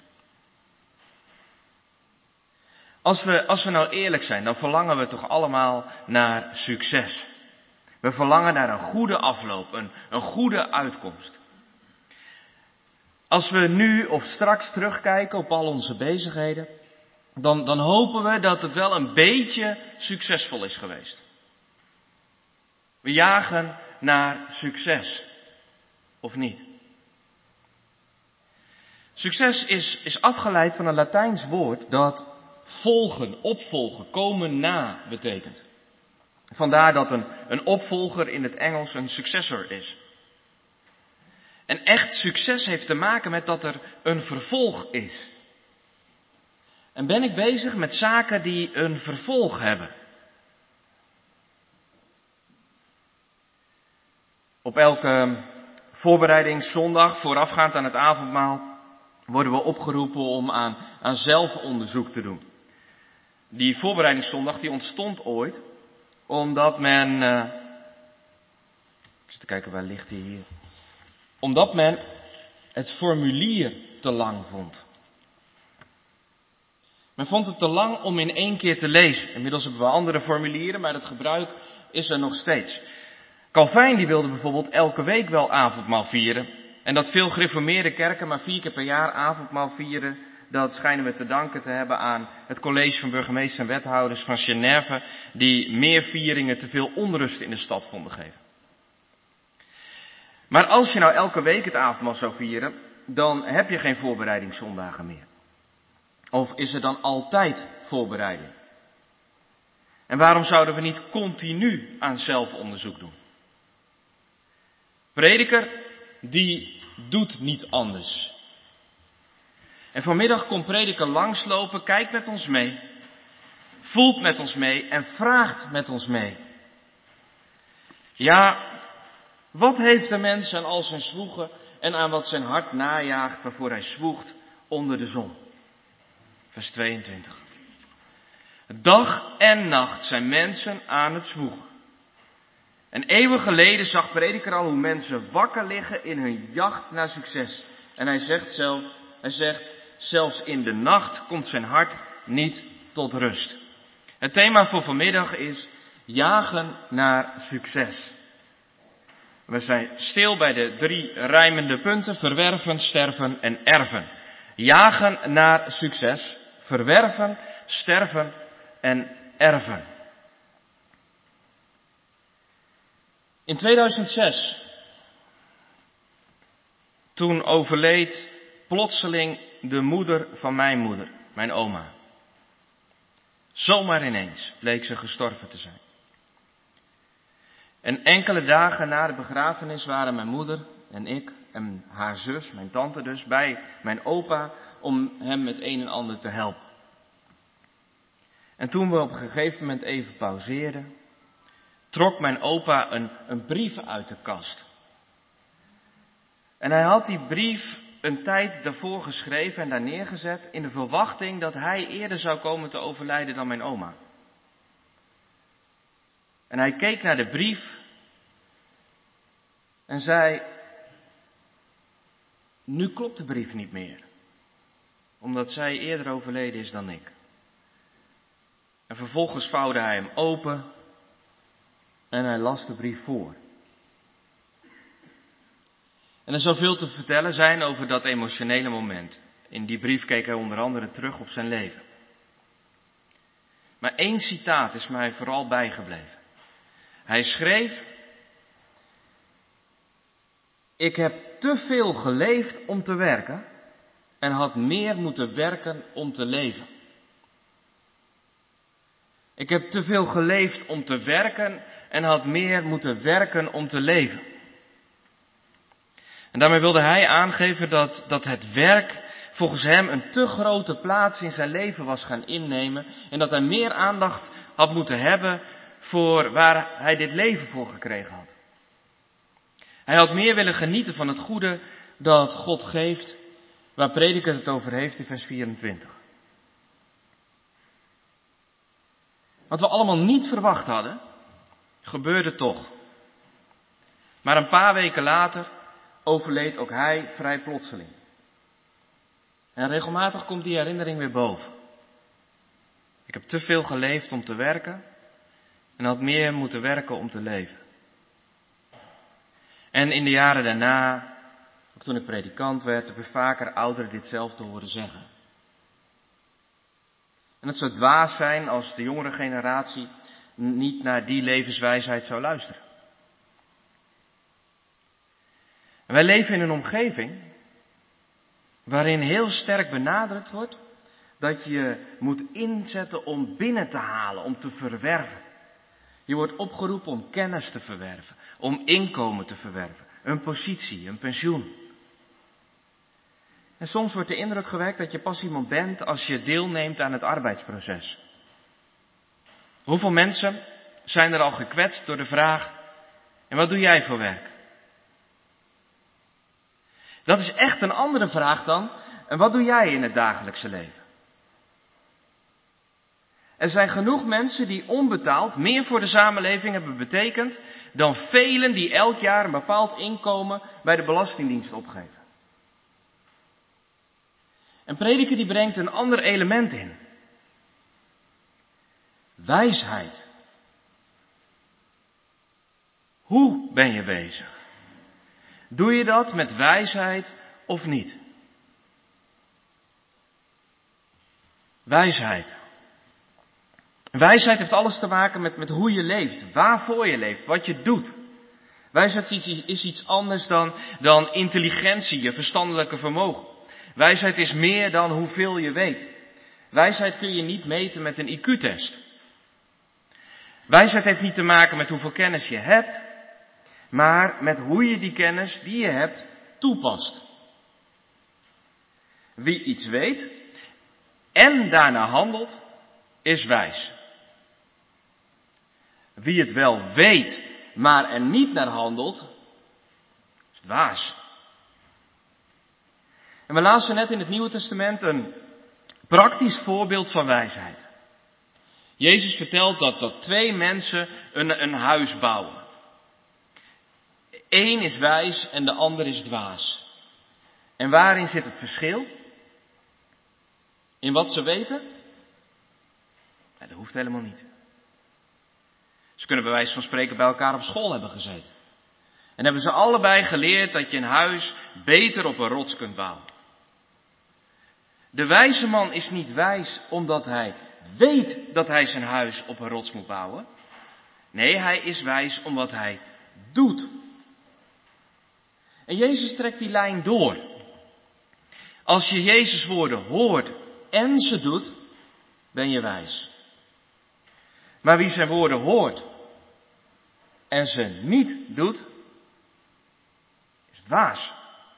Als we nou eerlijk zijn, dan verlangen we toch allemaal naar succes. We verlangen naar een goede afloop, een goede uitkomst. Als we nu of straks terugkijken op al onze bezigheden, dan hopen we dat het wel een beetje succesvol is geweest. We jagen naar succes, of niet? Succes is afgeleid van een Latijns woord dat volgen, opvolgen, komen na betekent. Vandaar dat een opvolger in het Engels een successor is. En echt succes heeft te maken met dat er een vervolg is. En ben ik bezig met zaken die een vervolg hebben. Op elke voorbereidingszondag, voorafgaand aan het avondmaal, worden we opgeroepen om aan zelfonderzoek te doen. Die voorbereidingszondag die ontstond ooit omdat men... ik zit te kijken, waar ligt die hier? Omdat men het formulier te lang vond. Men vond het te lang om in 1 keer te lezen. Inmiddels hebben we andere formulieren, maar het gebruik is er nog steeds. Calvijn die wilde bijvoorbeeld elke week wel avondmaal vieren. En dat veel gereformeerde kerken maar 4 keer per jaar avondmaal vieren, dat schijnen we te danken te hebben aan het college van burgemeesters en wethouders van Genève, die meer vieringen te veel onrust in de stad vonden geven. Maar als je nou elke week het avondmaal zou vieren, dan heb je geen voorbereidingszondagen meer. Of is er dan altijd voorbereiding? En waarom zouden we niet continu aan zelfonderzoek doen? Prediker, die doet niet anders. En vanmiddag komt prediker langslopen, kijkt met ons mee, voelt met ons mee en vraagt met ons mee. Ja, wat heeft de mens aan al zijn zwoegen en aan wat zijn hart najaagt waarvoor hij zwoegt onder de zon? Vers 22. Dag en nacht zijn mensen aan het zwoegen. En eeuwen geleden zag prediker al hoe mensen wakker liggen in hun jacht naar succes. En hij zegt, zelfs in de nacht komt zijn hart niet tot rust. Het thema voor vanmiddag is jagen naar succes. We zijn stil bij de 3 rijmende punten: verwerven, sterven en erven. Jagen naar succes, verwerven, sterven en erven. In 2006, toen overleed plotseling de moeder van mijn moeder, mijn oma. Zomaar ineens bleek ze gestorven te zijn. En enkele dagen na de begrafenis waren mijn moeder en ik en haar zus, mijn tante dus, bij mijn opa om hem met een en ander te helpen. En toen we op een gegeven moment even pauzeerden, trok mijn opa een brief uit de kast. En hij had die brief een tijd daarvoor geschreven en daar neergezet in de verwachting dat hij eerder zou komen te overlijden dan mijn oma. En hij keek naar de brief en zei, nu klopt de brief niet meer, omdat zij eerder overleden is dan ik. En vervolgens vouwde hij hem open en hij las de brief voor. En er zou veel te vertellen zijn over dat emotionele moment. In die brief keek hij onder andere terug op zijn leven. Maar 1 citaat is mij vooral bijgebleven. Hij schreef, ik heb te veel geleefd om te werken en had meer moeten werken om te leven. Ik heb te veel geleefd om te werken en had meer moeten werken om te leven. En daarmee wilde hij aangeven dat het werk volgens hem een te grote plaats in zijn leven was gaan innemen. En dat hij meer aandacht had moeten hebben voor waar hij dit leven voor gekregen had. Hij had meer willen genieten van het goede dat God geeft, waar prediker het over heeft in vers 24. Wat we allemaal niet verwacht hadden, gebeurde toch. Maar een paar weken later overleed ook hij vrij plotseling. En regelmatig komt die herinnering weer boven. Ik heb te veel geleefd om te werken en had meer moeten werken om te leven. En in de jaren daarna, ook toen ik predikant werd, heb ik vaker ouderen ditzelfde horen zeggen. En het zou dwaas zijn als de jongere generatie niet naar die levenswijsheid zou luisteren. En wij leven in een omgeving waarin heel sterk benadrukt wordt dat je moet inzetten om binnen te halen, om te verwerven. Je wordt opgeroepen om kennis te verwerven, om inkomen te verwerven, een positie, een pensioen. En soms wordt de indruk gewekt dat je pas iemand bent als je deelneemt aan het arbeidsproces. Hoeveel mensen zijn er al gekwetst door de vraag: en wat doe jij voor werk? Dat is echt een andere vraag dan: en wat doe jij in het dagelijkse leven? Er zijn genoeg mensen die onbetaald meer voor de samenleving hebben betekend dan velen die elk jaar een bepaald inkomen bij de Belastingdienst opgeven. En Prediker die brengt een ander element in. Wijsheid. Hoe ben je bezig? Doe je dat met wijsheid of niet? Wijsheid. Wijsheid heeft alles te maken met hoe je leeft, waarvoor je leeft, wat je doet. Wijsheid is iets anders dan intelligentie, je verstandelijke vermogen. Wijsheid is meer dan hoeveel je weet. Wijsheid kun je niet meten met een IQ-test. Wijsheid heeft niet te maken met hoeveel kennis je hebt, maar met hoe je die kennis die je hebt toepast. Wie iets weet en daarna handelt, is wijs. Wie het wel weet, maar er niet naar handelt, is dwaas. En we lazen net in het Nieuwe Testament een praktisch voorbeeld van wijsheid. Jezus vertelt dat twee mensen een huis bouwen. Eén is wijs en de ander is dwaas. En waarin zit het verschil? In wat ze weten? Ja, dat hoeft helemaal niet. Ze kunnen bij wijze van spreken bij elkaar op school hebben gezeten. En hebben ze allebei geleerd dat je een huis beter op een rots kunt bouwen. De wijze man is niet wijs omdat hij weet dat hij zijn huis op een rots moet bouwen. Nee, hij is wijs omdat hij doet. En Jezus trekt die lijn door. Als je Jezus' woorden hoort en ze doet, ben je wijs. Maar wie zijn woorden hoort en ze niet doet, is dwaas.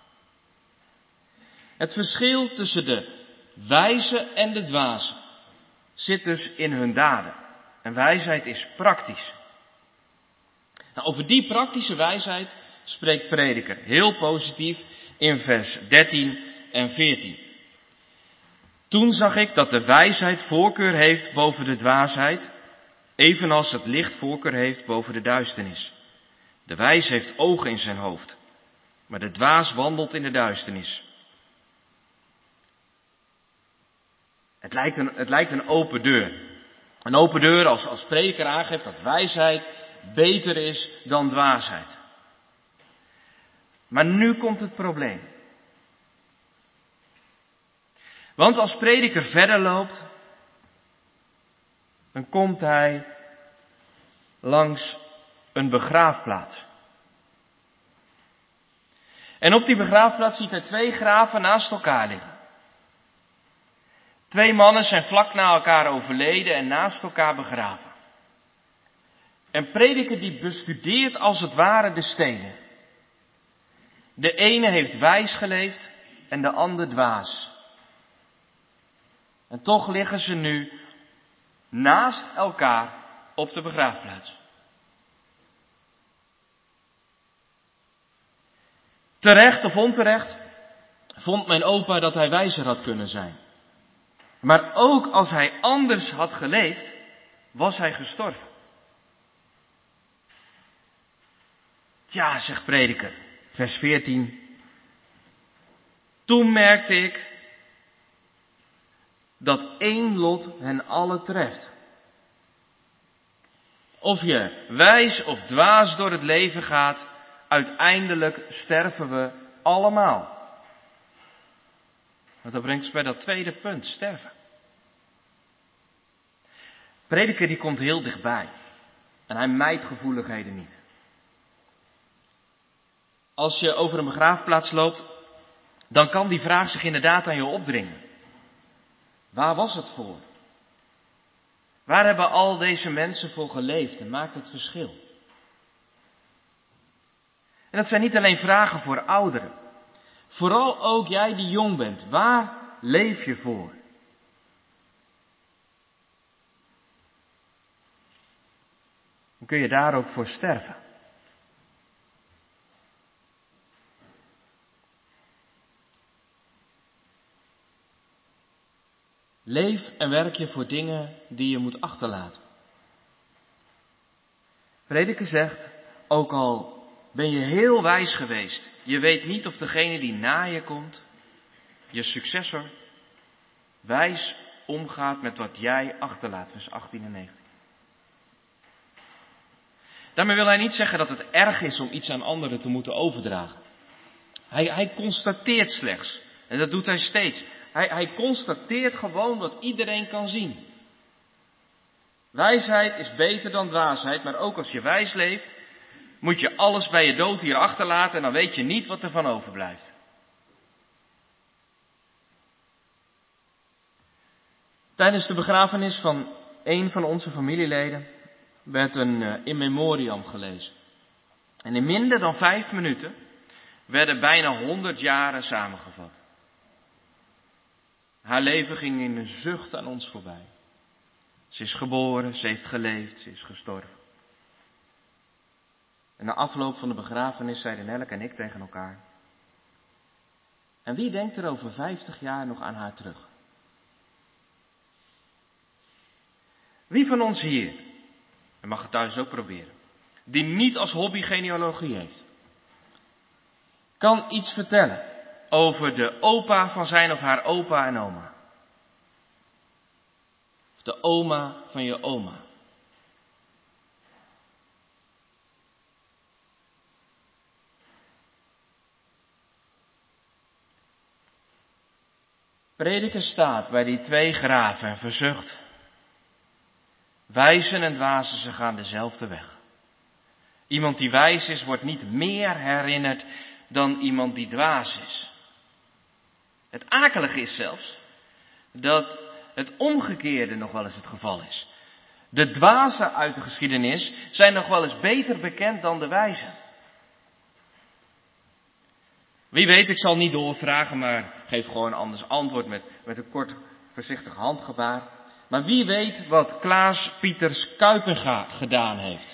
Het verschil tussen de wijze en de dwaas zit dus in hun daden. En wijsheid is praktisch. Nou, over die praktische wijsheid spreekt Prediker heel positief in vers 13 en 14. Toen zag ik dat de wijsheid voorkeur heeft boven de dwaasheid, evenals het licht voorkeur heeft boven de duisternis. De wijs heeft ogen in zijn hoofd, maar de dwaas wandelt in de duisternis. Het lijkt een open deur. Een open deur als Prediker aangeeft dat wijsheid beter is dan dwaasheid. Maar nu komt het probleem. Want als Prediker verder loopt, dan komt hij langs een begraafplaats. En op die begraafplaats ziet hij twee graven naast elkaar liggen. Twee mannen zijn vlak na elkaar overleden en naast elkaar begraven. En Prediker die bestudeert als het ware de stenen. De ene heeft wijs geleefd en de ander dwaas. En toch liggen ze nu naast elkaar op de begraafplaats. Terecht of onterecht vond mijn opa dat hij wijzer had kunnen zijn. Maar ook als hij anders had geleefd, was hij gestorven. Tja, zegt Prediker, vers 14. Toen merkte ik dat één lot hen allen treft. Of je wijs of dwaas door het leven gaat, uiteindelijk sterven we allemaal. Want dat brengt ons bij dat tweede punt, sterven. Prediker die komt heel dichtbij. En hij mijdt gevoeligheden niet. Als je over een begraafplaats loopt, dan kan die vraag zich inderdaad aan je opdringen. Waar was het voor? Waar hebben al deze mensen voor geleefd en maakt het verschil? En dat zijn niet alleen vragen voor ouderen. Vooral ook jij die jong bent. Waar leef je voor? Dan kun je daar ook voor sterven. Leef en werk je voor dingen die je moet achterlaten. Prediker zegt, ook al ben je heel wijs geweest, je weet niet of degene die na je komt, je successor, wijs omgaat met wat jij achterlaat, vers 18 en 19. Daarmee wil hij niet zeggen dat het erg is om iets aan anderen te moeten overdragen. Hij constateert slechts, en dat doet hij steeds. Hij constateert gewoon wat iedereen kan zien. Wijsheid is beter dan dwaasheid, maar ook als je wijs leeft, moet je alles bij je dood hier achterlaten en dan weet je niet wat er van overblijft. Tijdens de begrafenis van een van onze familieleden werd een in memoriam gelezen. En in minder dan 5 minuten werden bijna 100 jaren samengevat. Haar leven ging in een zucht aan ons voorbij. Ze is geboren, ze heeft geleefd, ze is gestorven. En na afloop van de begrafenis zeiden Nelke en ik tegen elkaar: en wie denkt er over 50 jaar nog aan haar terug? Wie van ons hier, en mag het thuis ook proberen, die niet als hobby genealogie heeft, kan iets vertellen over de opa van zijn of haar opa en oma? Of de oma van je oma? Prediker staat bij die 2 graven en verzucht: wijzen en dwazen, ze gaan dezelfde weg. Iemand die wijs is, wordt niet meer herinnerd dan iemand die dwaas is. Het akelige is zelfs dat het omgekeerde nog wel eens het geval is. De dwazen uit de geschiedenis zijn nog wel eens beter bekend dan de wijzen. Wie weet, ik zal niet doorvragen, maar geef gewoon anders antwoord met een kort, voorzichtig handgebaar. Maar wie weet wat Klaas Pieters Kuipenga gedaan heeft?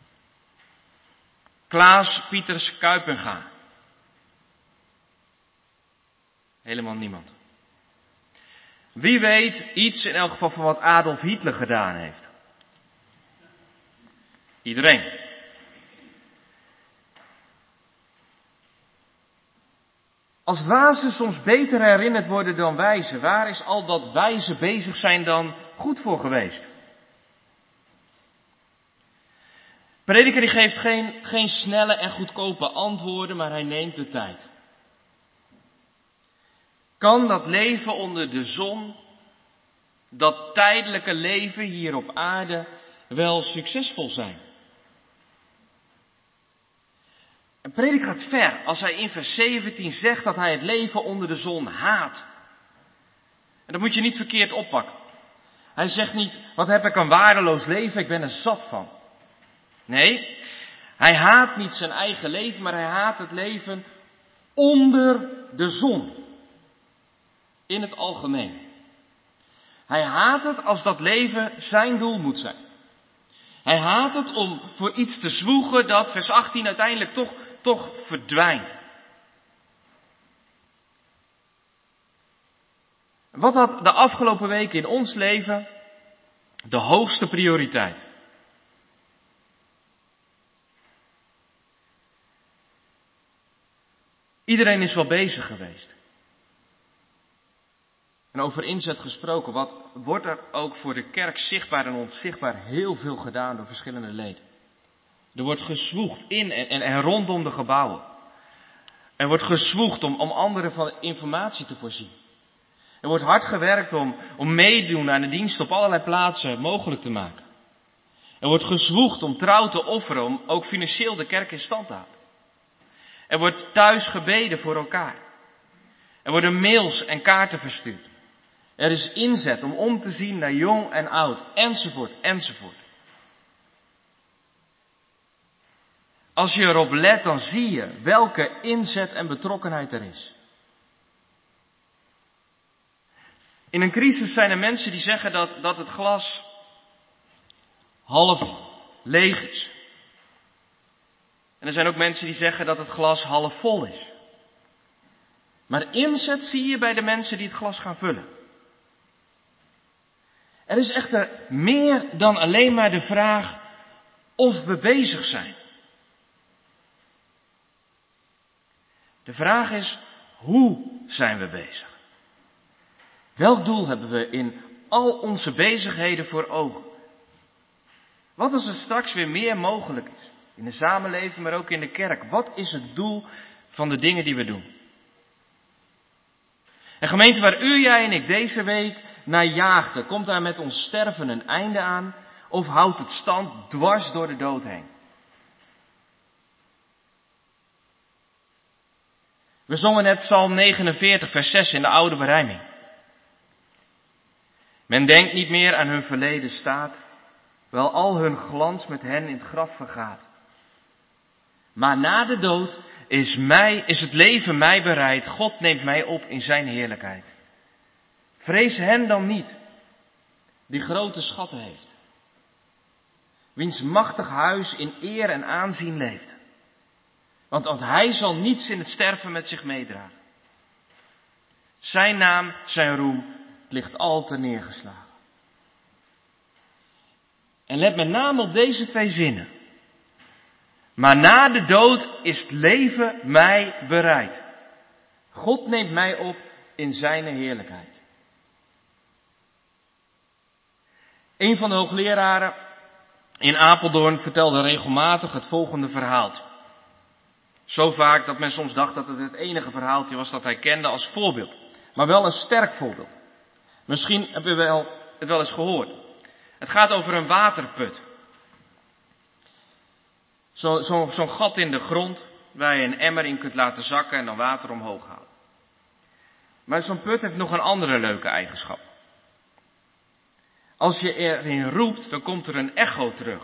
Klaas Pieters Kuipenga. Helemaal niemand. Wie weet iets in elk geval van wat Adolf Hitler gedaan heeft? Iedereen. Als dwazen soms beter herinnerd worden dan wijzen, waar is al dat wijzen bezig zijn dan goed voor geweest? Prediker die geeft geen snelle en goedkope antwoorden, maar hij neemt de tijd. Kan dat leven onder de zon, dat tijdelijke leven hier op aarde, wel succesvol zijn? En Prediker gaat ver als hij in vers 17 zegt dat hij het leven onder de zon haat. En dat moet je niet verkeerd oppakken. Hij zegt niet, wat heb ik een waardeloos leven, ik ben er zat van. Nee, hij haat niet zijn eigen leven, maar hij haat het leven onder de zon. In het algemeen. Hij haat het als dat leven zijn doel moet zijn. Hij haat het om voor iets te zwoegen dat, vers 18, uiteindelijk toch verdwijnt. Wat had de afgelopen weken in ons leven de hoogste prioriteit? Iedereen is wel bezig geweest. En over inzet gesproken, wat wordt er ook voor de kerk zichtbaar en onzichtbaar heel veel gedaan door verschillende leden. Er wordt gezwoegd in en rondom de gebouwen. Er wordt gezwoegd om anderen van informatie te voorzien. Er wordt hard gewerkt om meedoen aan de dienst op allerlei plaatsen mogelijk te maken. Er wordt gezwoegd om trouw te offeren, om ook financieel de kerk in stand te houden. Er wordt thuis gebeden voor elkaar. Er worden mails en kaarten verstuurd. Er is inzet om te zien naar jong en oud, enzovoort, enzovoort. Als je erop let, dan zie je welke inzet en betrokkenheid er is. In een crisis zijn er mensen die zeggen dat het glas half leeg is. En er zijn ook mensen die zeggen dat het glas half vol is. Maar inzet zie je bij de mensen die het glas gaan vullen. Er is echter meer dan alleen maar de vraag of we bezig zijn. De vraag is, hoe zijn we bezig? Welk doel hebben we in al onze bezigheden voor ogen? Wat als er straks weer meer mogelijk is? In de samenleving, maar ook in de kerk. Wat is het doel van de dingen die we doen? En gemeente, waar u, jij en ik deze week naar jaagden, komt daar met ons sterven een einde aan? Of houdt het stand dwars door de dood heen? We zongen net Psalm 49, vers 6 in de oude berijming. Men denkt niet meer aan hun verleden staat, wel al hun glans met hen in het graf vergaat. Maar na de dood is het leven mij bereid. God neemt mij op in zijn heerlijkheid. Vrees hen dan niet, die grote schatten heeft. Wiens machtig huis in eer en aanzien leeft. Want hij zal niets in het sterven met zich meedragen. Zijn naam, zijn roem, het ligt al te neergeslagen. En let met name op deze twee zinnen. Maar na de dood is het leven mij bereid. God neemt mij op in zijn heerlijkheid. Een van de hoogleraren in Apeldoorn vertelde regelmatig het volgende verhaaltje. Zo vaak dat men soms dacht dat het enige verhaaltje was dat hij kende als voorbeeld. Maar wel een sterk voorbeeld. Misschien heb je het wel eens gehoord. Het gaat over een waterput. Zo'n gat in de grond waar je een emmer in kunt laten zakken en dan water omhoog halen. Maar zo'n put heeft nog een andere leuke eigenschap. Als je erin roept, dan komt er een echo terug.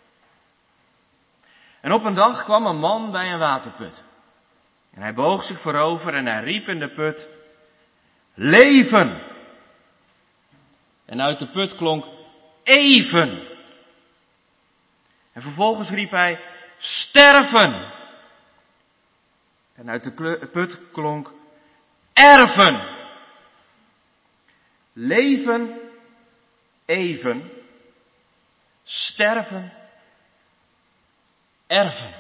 En op een dag kwam een man bij een waterput. En hij boog zich voorover en hij riep in de put: leven! En uit de put klonk: even! En vervolgens riep hij: sterven! En uit de put klonk: erven! Leven, even, sterven, erven.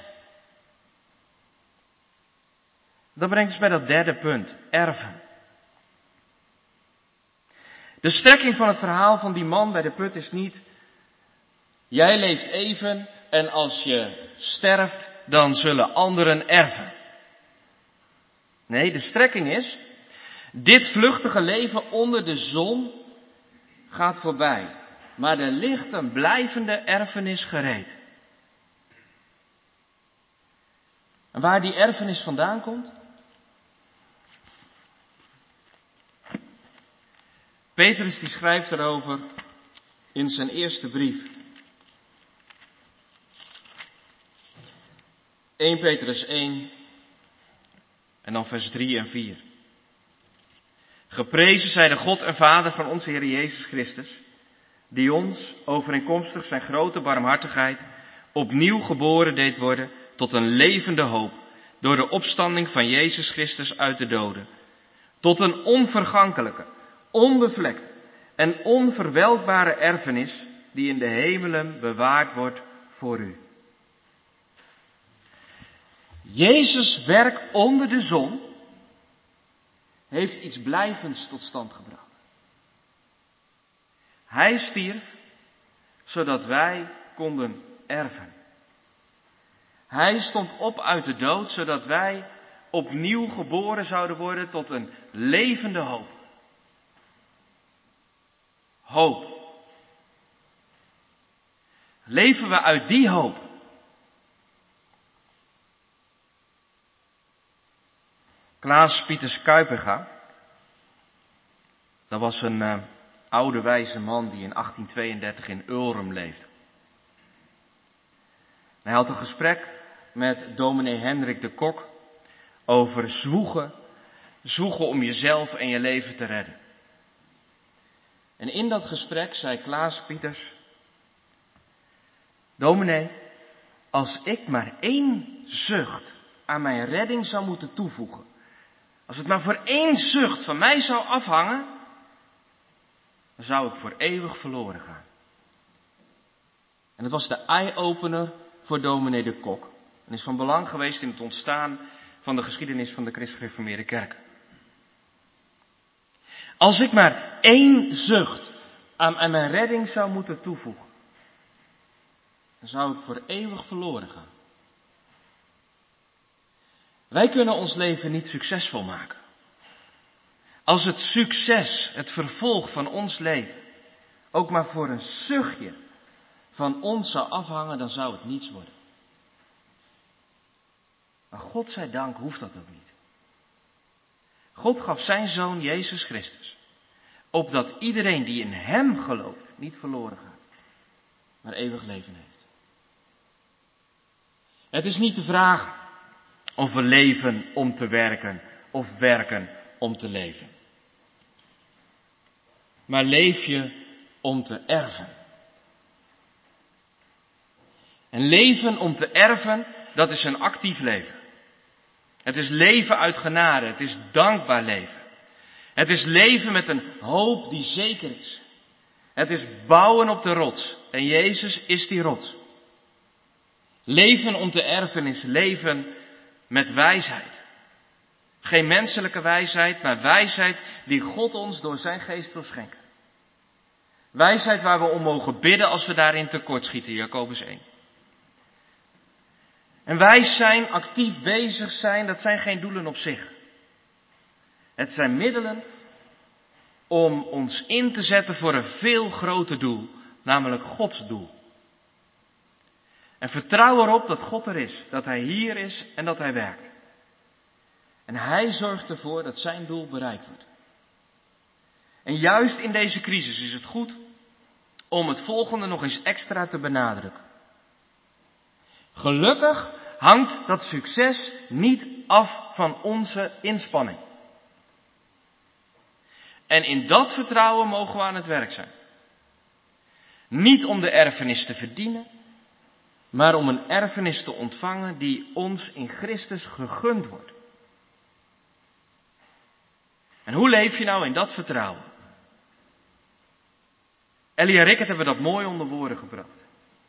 Dat brengt ons bij dat derde punt, erven. De strekking van het verhaal van die man bij de put is niet: jij leeft even en als je sterft, dan zullen anderen erven. Nee, de strekking is: dit vluchtige leven onder de zon gaat voorbij, maar er ligt een blijvende erfenis gereed. En waar die erfenis vandaan komt? Petrus die schrijft erover in zijn eerste brief. 1 Petrus 1 en dan vers 3 en 4. Geprezen zij de God en Vader van onze Heer Jezus Christus, die ons, overeenkomstig zijn grote barmhartigheid, opnieuw geboren deed worden tot een levende hoop, door de opstanding van Jezus Christus uit de doden, tot een onvergankelijke, onbevlekte en onverwelkbare erfenis, die in de hemelen bewaard wordt voor u. Jezus' werk onder de zon heeft iets blijvends tot stand gebracht. Hij stierf, zodat wij konden erven. Hij stond op uit de dood, zodat wij opnieuw geboren zouden worden tot een levende hoop. Hoop. Leven we uit die hoop? Klaas Pieters Kuipega, dat was een oude wijze man die in 1832 in Ulrum leefde. Hij had een gesprek met dominee Hendrik de Kok over zwoegen om jezelf en je leven te redden. En in dat gesprek zei Klaas Pieters: dominee, als ik maar 1 zucht aan mijn redding zou moeten toevoegen, als het maar voor 1 zucht van mij zou afhangen, dan zou ik voor eeuwig verloren gaan. En dat was de eye-opener voor dominee de Kok. En is van belang geweest in het ontstaan van de geschiedenis van de Christen-Gereformeerde Kerk. Als ik maar 1 zucht aan mijn redding zou moeten toevoegen, dan zou ik voor eeuwig verloren gaan. Wij kunnen ons leven niet succesvol maken. Als het succes, het vervolg van ons leven, ook maar voor een zuchtje van ons zou afhangen, dan zou het niets worden. Maar God zij dank hoeft dat ook niet. God gaf zijn Zoon Jezus Christus, opdat iedereen die in hem gelooft niet verloren gaat, maar eeuwig leven heeft. Het is niet de vraag of we leven om te werken of werken om te leven. Maar leef je om te erven. En leven om te erven, dat is een actief leven. Het is leven uit genade, het is dankbaar leven. Het is leven met een hoop die zeker is. Het is bouwen op de rots en Jezus is die rots. Leven om te erven is leven met wijsheid. Geen menselijke wijsheid, maar wijsheid die God ons door zijn geest wil schenken. Wijsheid waar we om mogen bidden als we daarin tekortschieten, Jacobus 1. En wijs zijn, actief bezig zijn, dat zijn geen doelen op zich. Het zijn middelen om ons in te zetten voor een veel groter doel, namelijk Gods doel. En vertrouw erop dat God er is, dat Hij hier is en dat Hij werkt. En Hij zorgt ervoor dat zijn doel bereikt wordt. En juist in deze crisis is het goed om het volgende nog eens extra te benadrukken. Gelukkig hangt dat succes niet af van onze inspanning. En in dat vertrouwen mogen we aan het werk zijn. Niet om de erfenis te verdienen, maar om een erfenis te ontvangen die ons in Christus gegund wordt. En hoe leef je nou in dat vertrouwen? Ellie en Rickert hebben dat mooi onder woorden gebracht.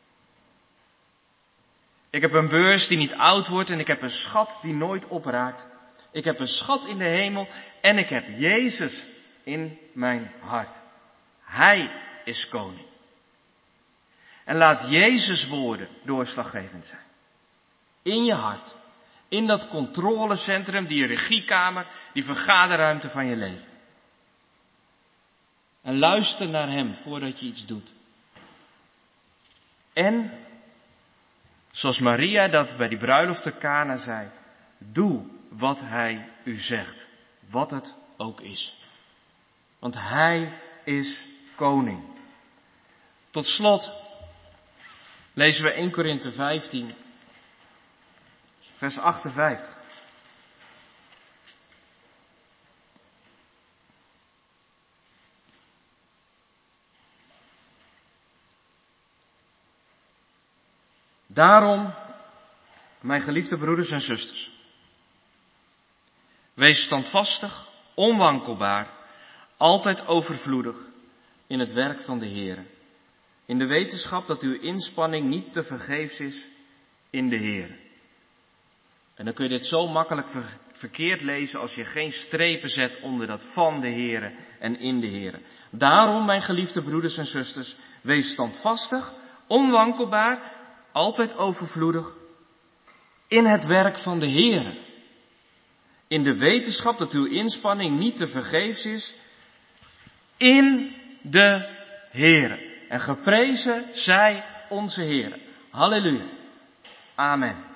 Ik heb een beurs die niet oud wordt en ik heb een schat die nooit opraakt. Ik heb een schat in de hemel en ik heb Jezus in mijn hart. Hij is koning. En laat Jezus woorden doorslaggevend zijn. In je hart. In dat controlecentrum, die regiekamer, die vergaderruimte van je leven. En luister naar hem voordat je iets doet. En, zoals Maria dat bij die bruiloft te Kana zei, doe wat hij u zegt. Wat het ook is. Want hij is koning. Tot slot lezen we 1 Korinthe 15, vers 58. Daarom, mijn geliefde broeders en zusters, wees standvastig, onwankelbaar, altijd overvloedig in het werk van de Heer. In de wetenschap dat uw inspanning niet te vergeefs is in de Heer. En dan kun je dit zo makkelijk verkeerd lezen als je geen strepen zet onder dat van de Heer en in de Heer. Daarom, mijn geliefde broeders en zusters, wees standvastig, onwankelbaar, altijd overvloedig in het werk van de Heer. In de wetenschap dat uw inspanning niet te vergeefs is in de Heer. En geprezen zij onze Heer. Halleluja. Amen.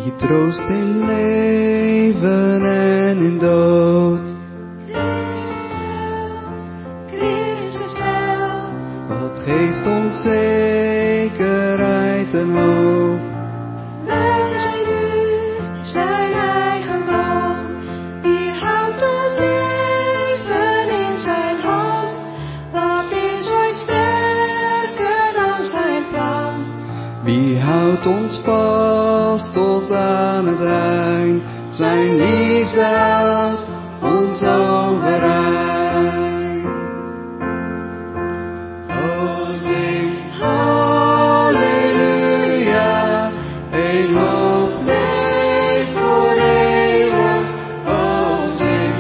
die troost in leven en in dood. Christus zelf, Wat geeft ons zekerheid en hoop. wij zijn nu zijn eigendom. Wie houdt ons leven in zijn hand? Wat is ooit sterker dan zijn plan? Wie houdt ons vast tot aan het eind? Zijn liefde houdt ons overeind. O zing halleluja, een hoop leeft voor eeuwig. O zing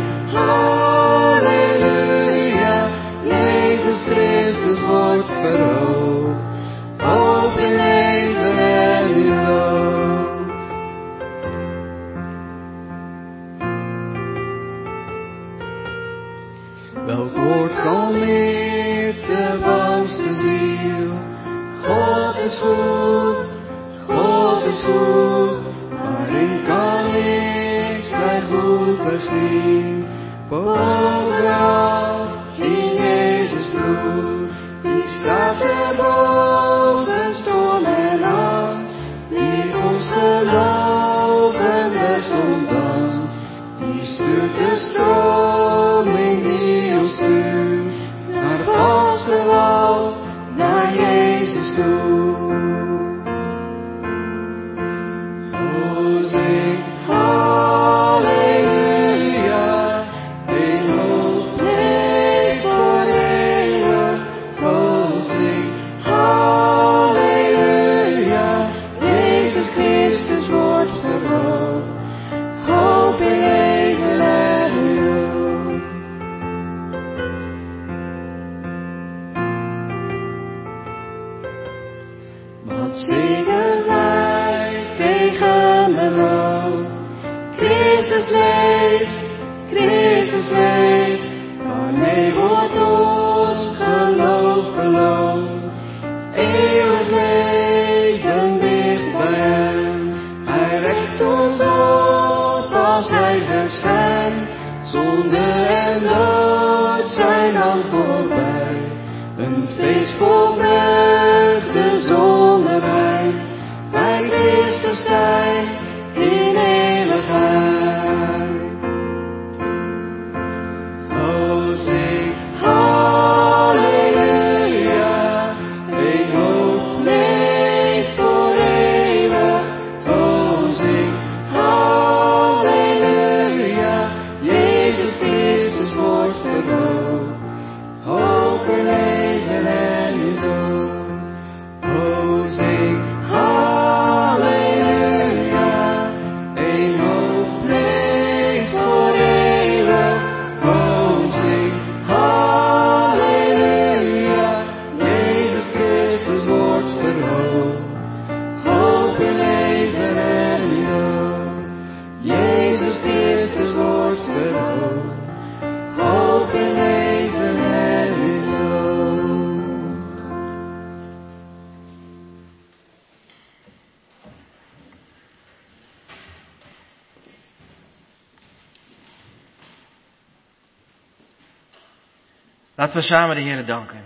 halleluja, Jezus Christus wordt verhoogd. Hoop in leven en in dood. Welk woord kalmeert de bangste ziel? God is goed, God is goed. Waarin kan ik zijn goedheid zien? Bovenal in Jezus bloed. Wie staat er boven storm en angst? Leert ons geloven desondanks. Die stuurt de stroming die ons stuurt naar vaste wal, naar Jezus toe. O zing halleluja, een hoop leeft voor eeuwig. O zing halleluja, Jezus Christus wordt verhoogd. Hoop in leven en in dood. Wat zingen wij tegen de dood? Christus leeft, Christus leeft. Waarmee wordt ons geloof beloond? Eeuwig leven dicht bij hem. Hij wekt ons op als hij verschijnt. Zonde en dood zijn hand voorbij. Een feest vol vreugde zonder eind. Bij Christus zijn in eeuwigheid. O zing halleluja, een hoop leeft voor eeuwig. O zing halleluja, Jezus Christus wordt verhoogd. Hoop in leven en in dood. O zing halleluja, een hoop leeft voor eeuwig. O zing halleluja, Jezus Christus wordt verhoogd. Hoop in leven en in dood. Jezus Christus wordt verhoogd. Hoop in leven en in dood. Laten we samen de Heer danken.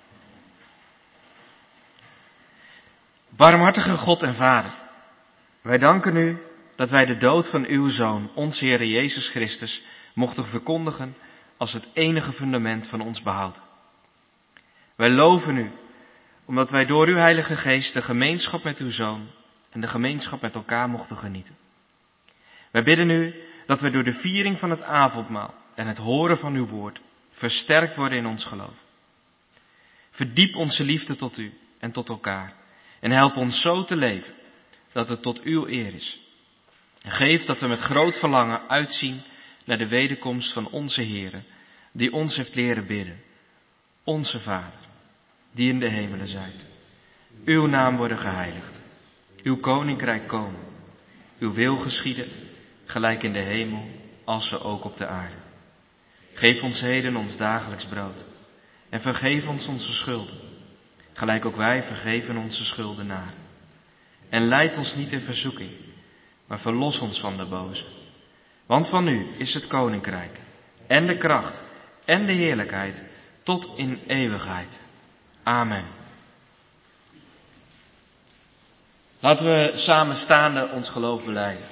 Barmhartige God en Vader, wij danken u dat wij de dood van uw Zoon, onze Heer Jezus Christus, mochten verkondigen als het enige fundament van ons behoud. Wij loven u, omdat wij door uw Heilige Geest de gemeenschap met uw Zoon en de gemeenschap met elkaar mochten genieten. Wij bidden u dat wij door de viering van het avondmaal en het horen van uw woord versterkt worden in ons geloof. Verdiep onze liefde tot u en tot elkaar en help ons zo te leven dat het tot uw eer is. En geef dat we met groot verlangen uitzien naar de wederkomst van onze Heere, die ons heeft leren bidden. Onze Vader, die in de hemelen zijt. Uw naam worden geheiligd. Uw koninkrijk komen. Uw wil geschieden, gelijk in de hemel, als zo ook op de aarde. Geef ons heden ons dagelijks brood. En vergeef ons onze schulden, gelijk ook wij vergeven onze schuldenaren. En leid ons niet in verzoeking, maar verlos ons van de boze. Want van u is het koninkrijk en de kracht en de heerlijkheid tot in eeuwigheid. Amen. Laten we samen staande ons geloof belijden.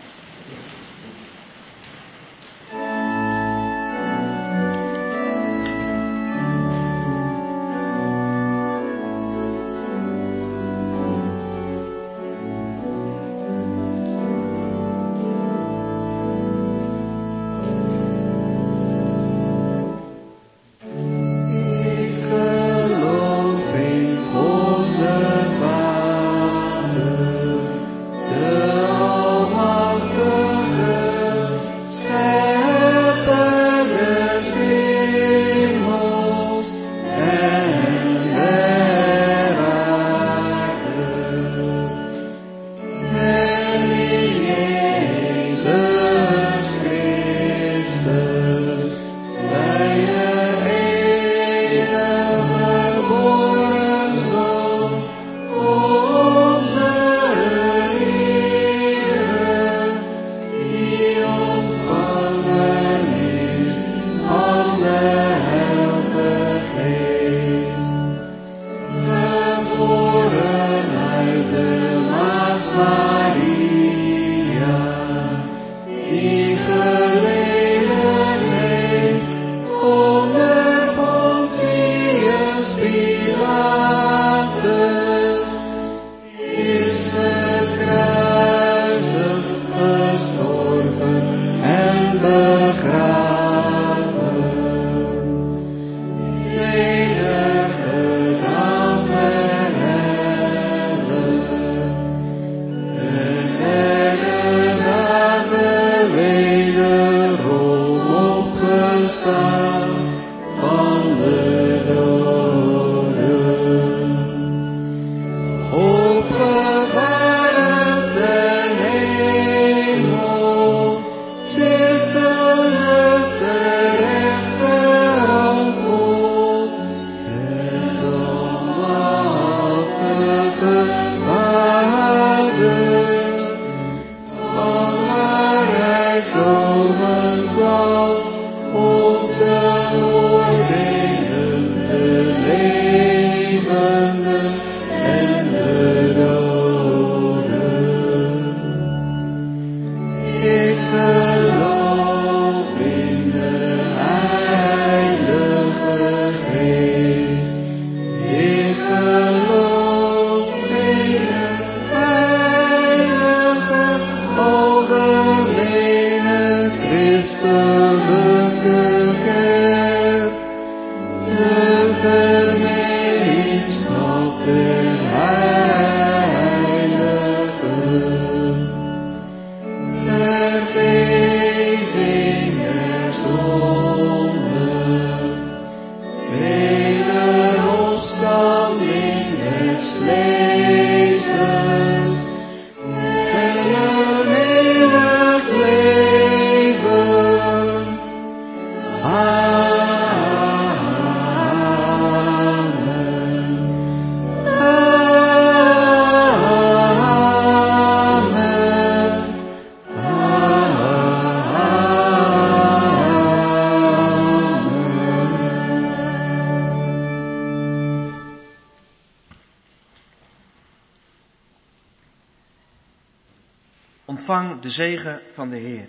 Ontvang de zegen van de Heer.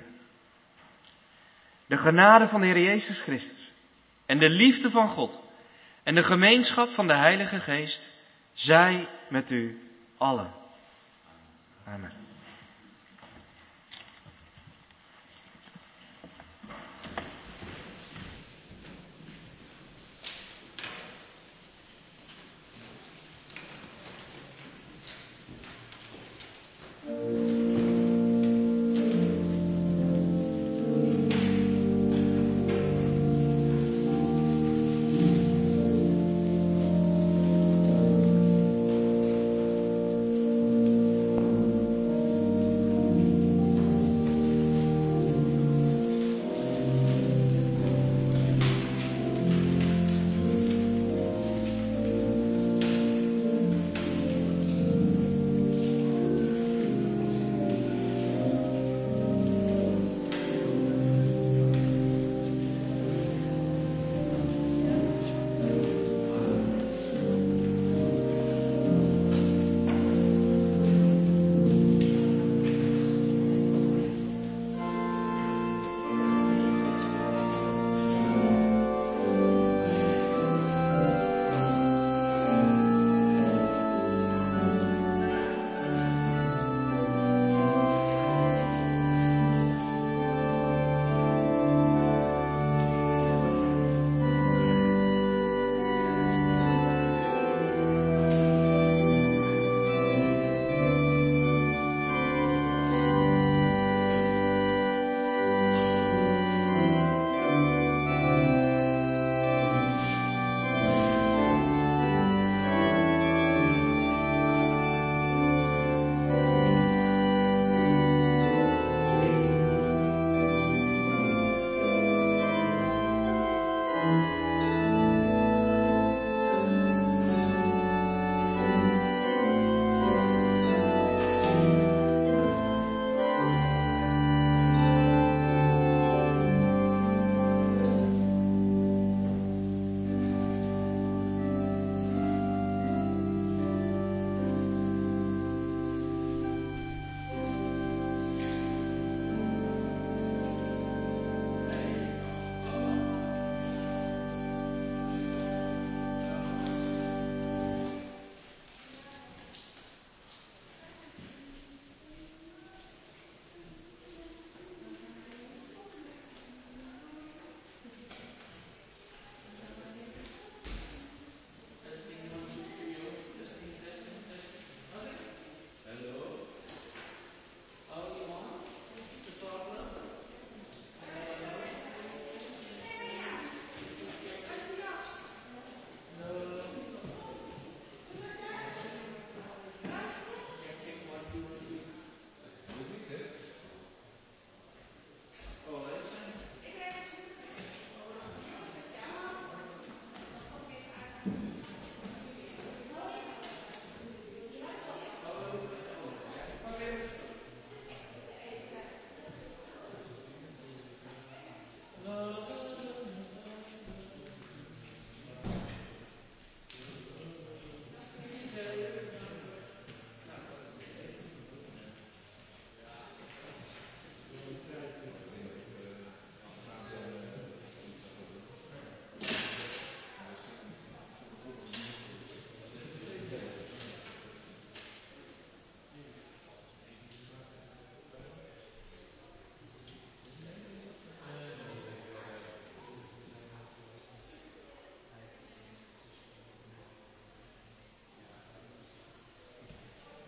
De genade van de Heer Jezus Christus en de liefde van God en de gemeenschap van de Heilige Geest zij met u allen. Amen.